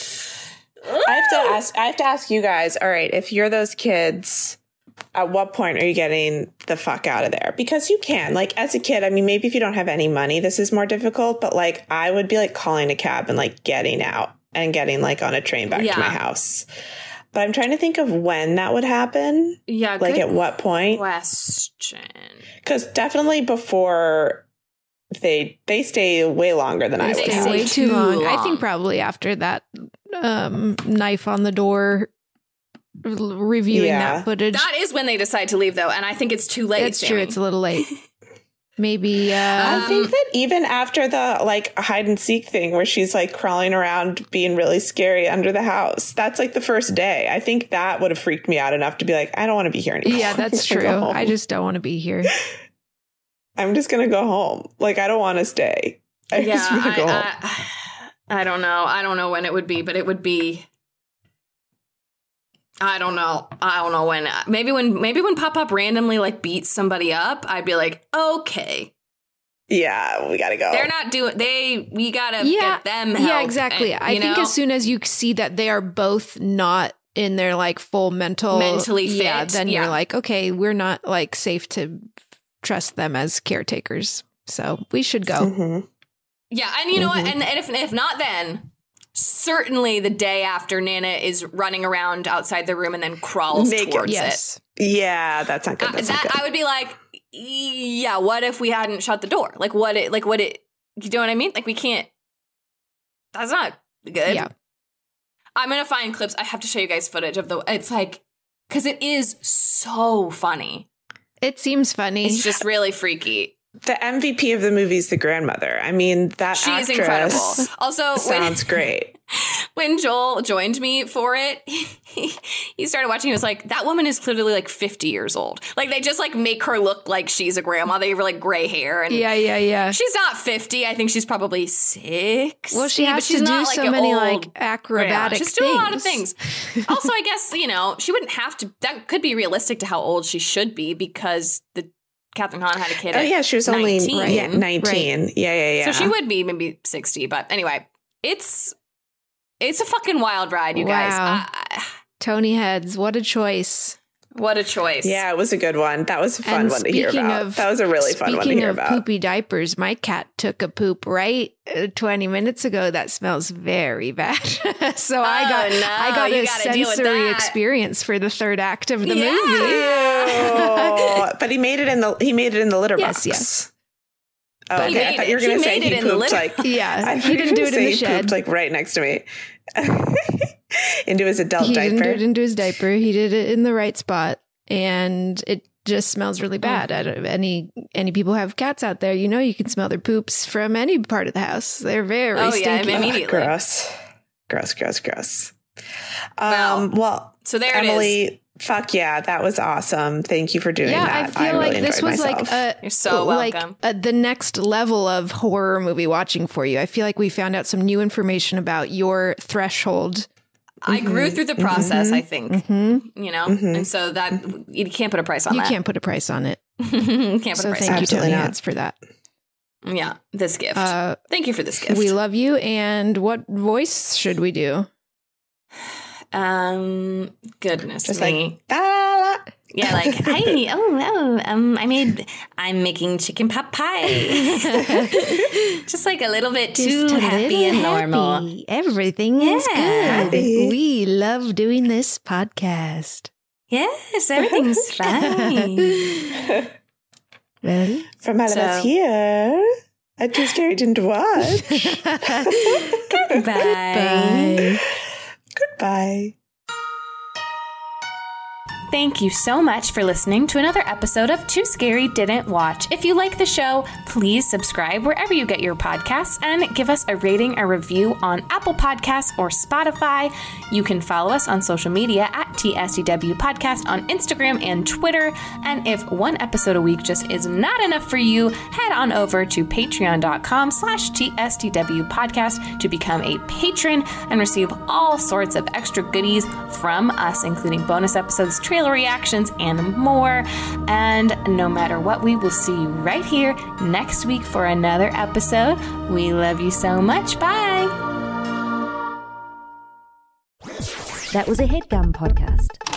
I have to ask you guys, all right, if you're those kids, at what point are you getting the fuck out of there? Because you can, like, as a kid, I mean, maybe if you don't have any money, this is more difficult, but like I would be like calling a cab and like getting out and getting like on a train back to my house. But I'm trying to think of when that would happen. Yeah. Like at what point? Question. Because definitely before they stay way longer than I would. They stay way too long. I think probably after that knife on the door, reviewing that footage. That is when they decide to leave, though, and I think it's too late. It's true. It's a little late. Maybe. I think that even after the like hide and seek thing where she's like crawling around being really scary under the house, that's like the first day. I think that would have freaked me out enough to be like, I don't want to be here anymore. Yeah, that's true. I just don't want to be here. I'm just going to go home. Like, I don't want to stay. I just want to go home. I don't know. I don't know when it would be, but it would be. I don't know. I don't know when. Maybe when Pop-Pop randomly like beats somebody up, I'd be like, okay. Yeah, we gotta go. They're not doing. We gotta get them help. Yeah, exactly. And, I think as soon as you see that they are both not in their like full mentally fit, then you're like, okay, we're not like safe to trust them as caretakers. So we should go. Mm-hmm. Yeah, and you know what? And if not, then certainly the day after Nana is running around outside the room and then crawls towards it. Yeah, that's not good. That's not good. I would be like, yeah, what if we hadn't shut the door? You know what I mean? Like we can't, that's not good. Yeah. I'm going to find clips. I have to show you guys footage of it's like, because it is so funny. It seems funny. It's just really freaky. The MVP of the movie is the grandmother. I mean, that She's actress incredible. Also, sounds great. When Joel joined me for it, he started watching. He was like, that woman is clearly like 50 years old. Like they just like make her look like she's a grandma. They give her like gray hair. And yeah. She's not 50. I think she's probably 60. Well, she has to do like so many like acrobatic things. She's doing a lot of things. Also, I guess, she wouldn't have to. That could be realistic to how old she should be because Catherine Hahn had a kid. Oh, yeah, she was 19. only 19. Right. Yeah. So she would be maybe 60. But anyway, it's a fucking wild ride, you guys. Tony Heads, what a choice. What a choice. Yeah, it was a good one. That was a fun one to hear about. That was a really fun one to hear about. Speaking of poopy diapers, my cat took a poop right 20 minutes ago. That smells very bad. So I got a sensory experience for the third act of the movie. But he made it in the litter box. Yes. Oh, okay. I thought you were going to say he pooped like he didn't do it in the shed. He pooped like right next to me. Into his adult diaper. He didn't do it into his diaper. He did it in the right spot, and it just smells really bad. Any people who have cats out there, you can smell their poops from any part of the house. They're very stinky. Yeah, immediately. Gross. Well, so there Emily, it is. Fuck yeah, that was awesome. Thank you for doing that. I feel like this was myself. like you're so welcome. The next level of horror movie watching for you. I feel like we found out some new information about your threshold. I grew through the process, I think, and so that you can't put a price on that. You can't put a price on it. Can't put a price on it. Thank you, Tony Heads, for that. Yeah, this gift. Thank you for this gift. We love you. And what voice should we do? Goodness just me. Like, yeah, like, hi, I'm making chicken pot pie. Just like a little bit too happy and normal. Happy. Everything is good. Happy. We love doing this podcast. Yes, everything's fine. Well, from all of us here at Too Scary to Watch. Goodbye. Goodbye. Thank you so much for listening to another episode of Too Scary Didn't Watch. If you like the show, please subscribe wherever you get your podcasts and give us a rating or review on Apple Podcasts or Spotify. You can follow us on social media at TSDW Podcast on Instagram and Twitter. And if one episode a week just is not enough for you, head on over to patreon.com/TSDW Podcast to become a patron and receive all sorts of extra goodies from us, including bonus episodes, trailer reactions, and more. And no matter what, we will see you right here next week for another episode. We love you so much. Bye. That was a HeadGum podcast.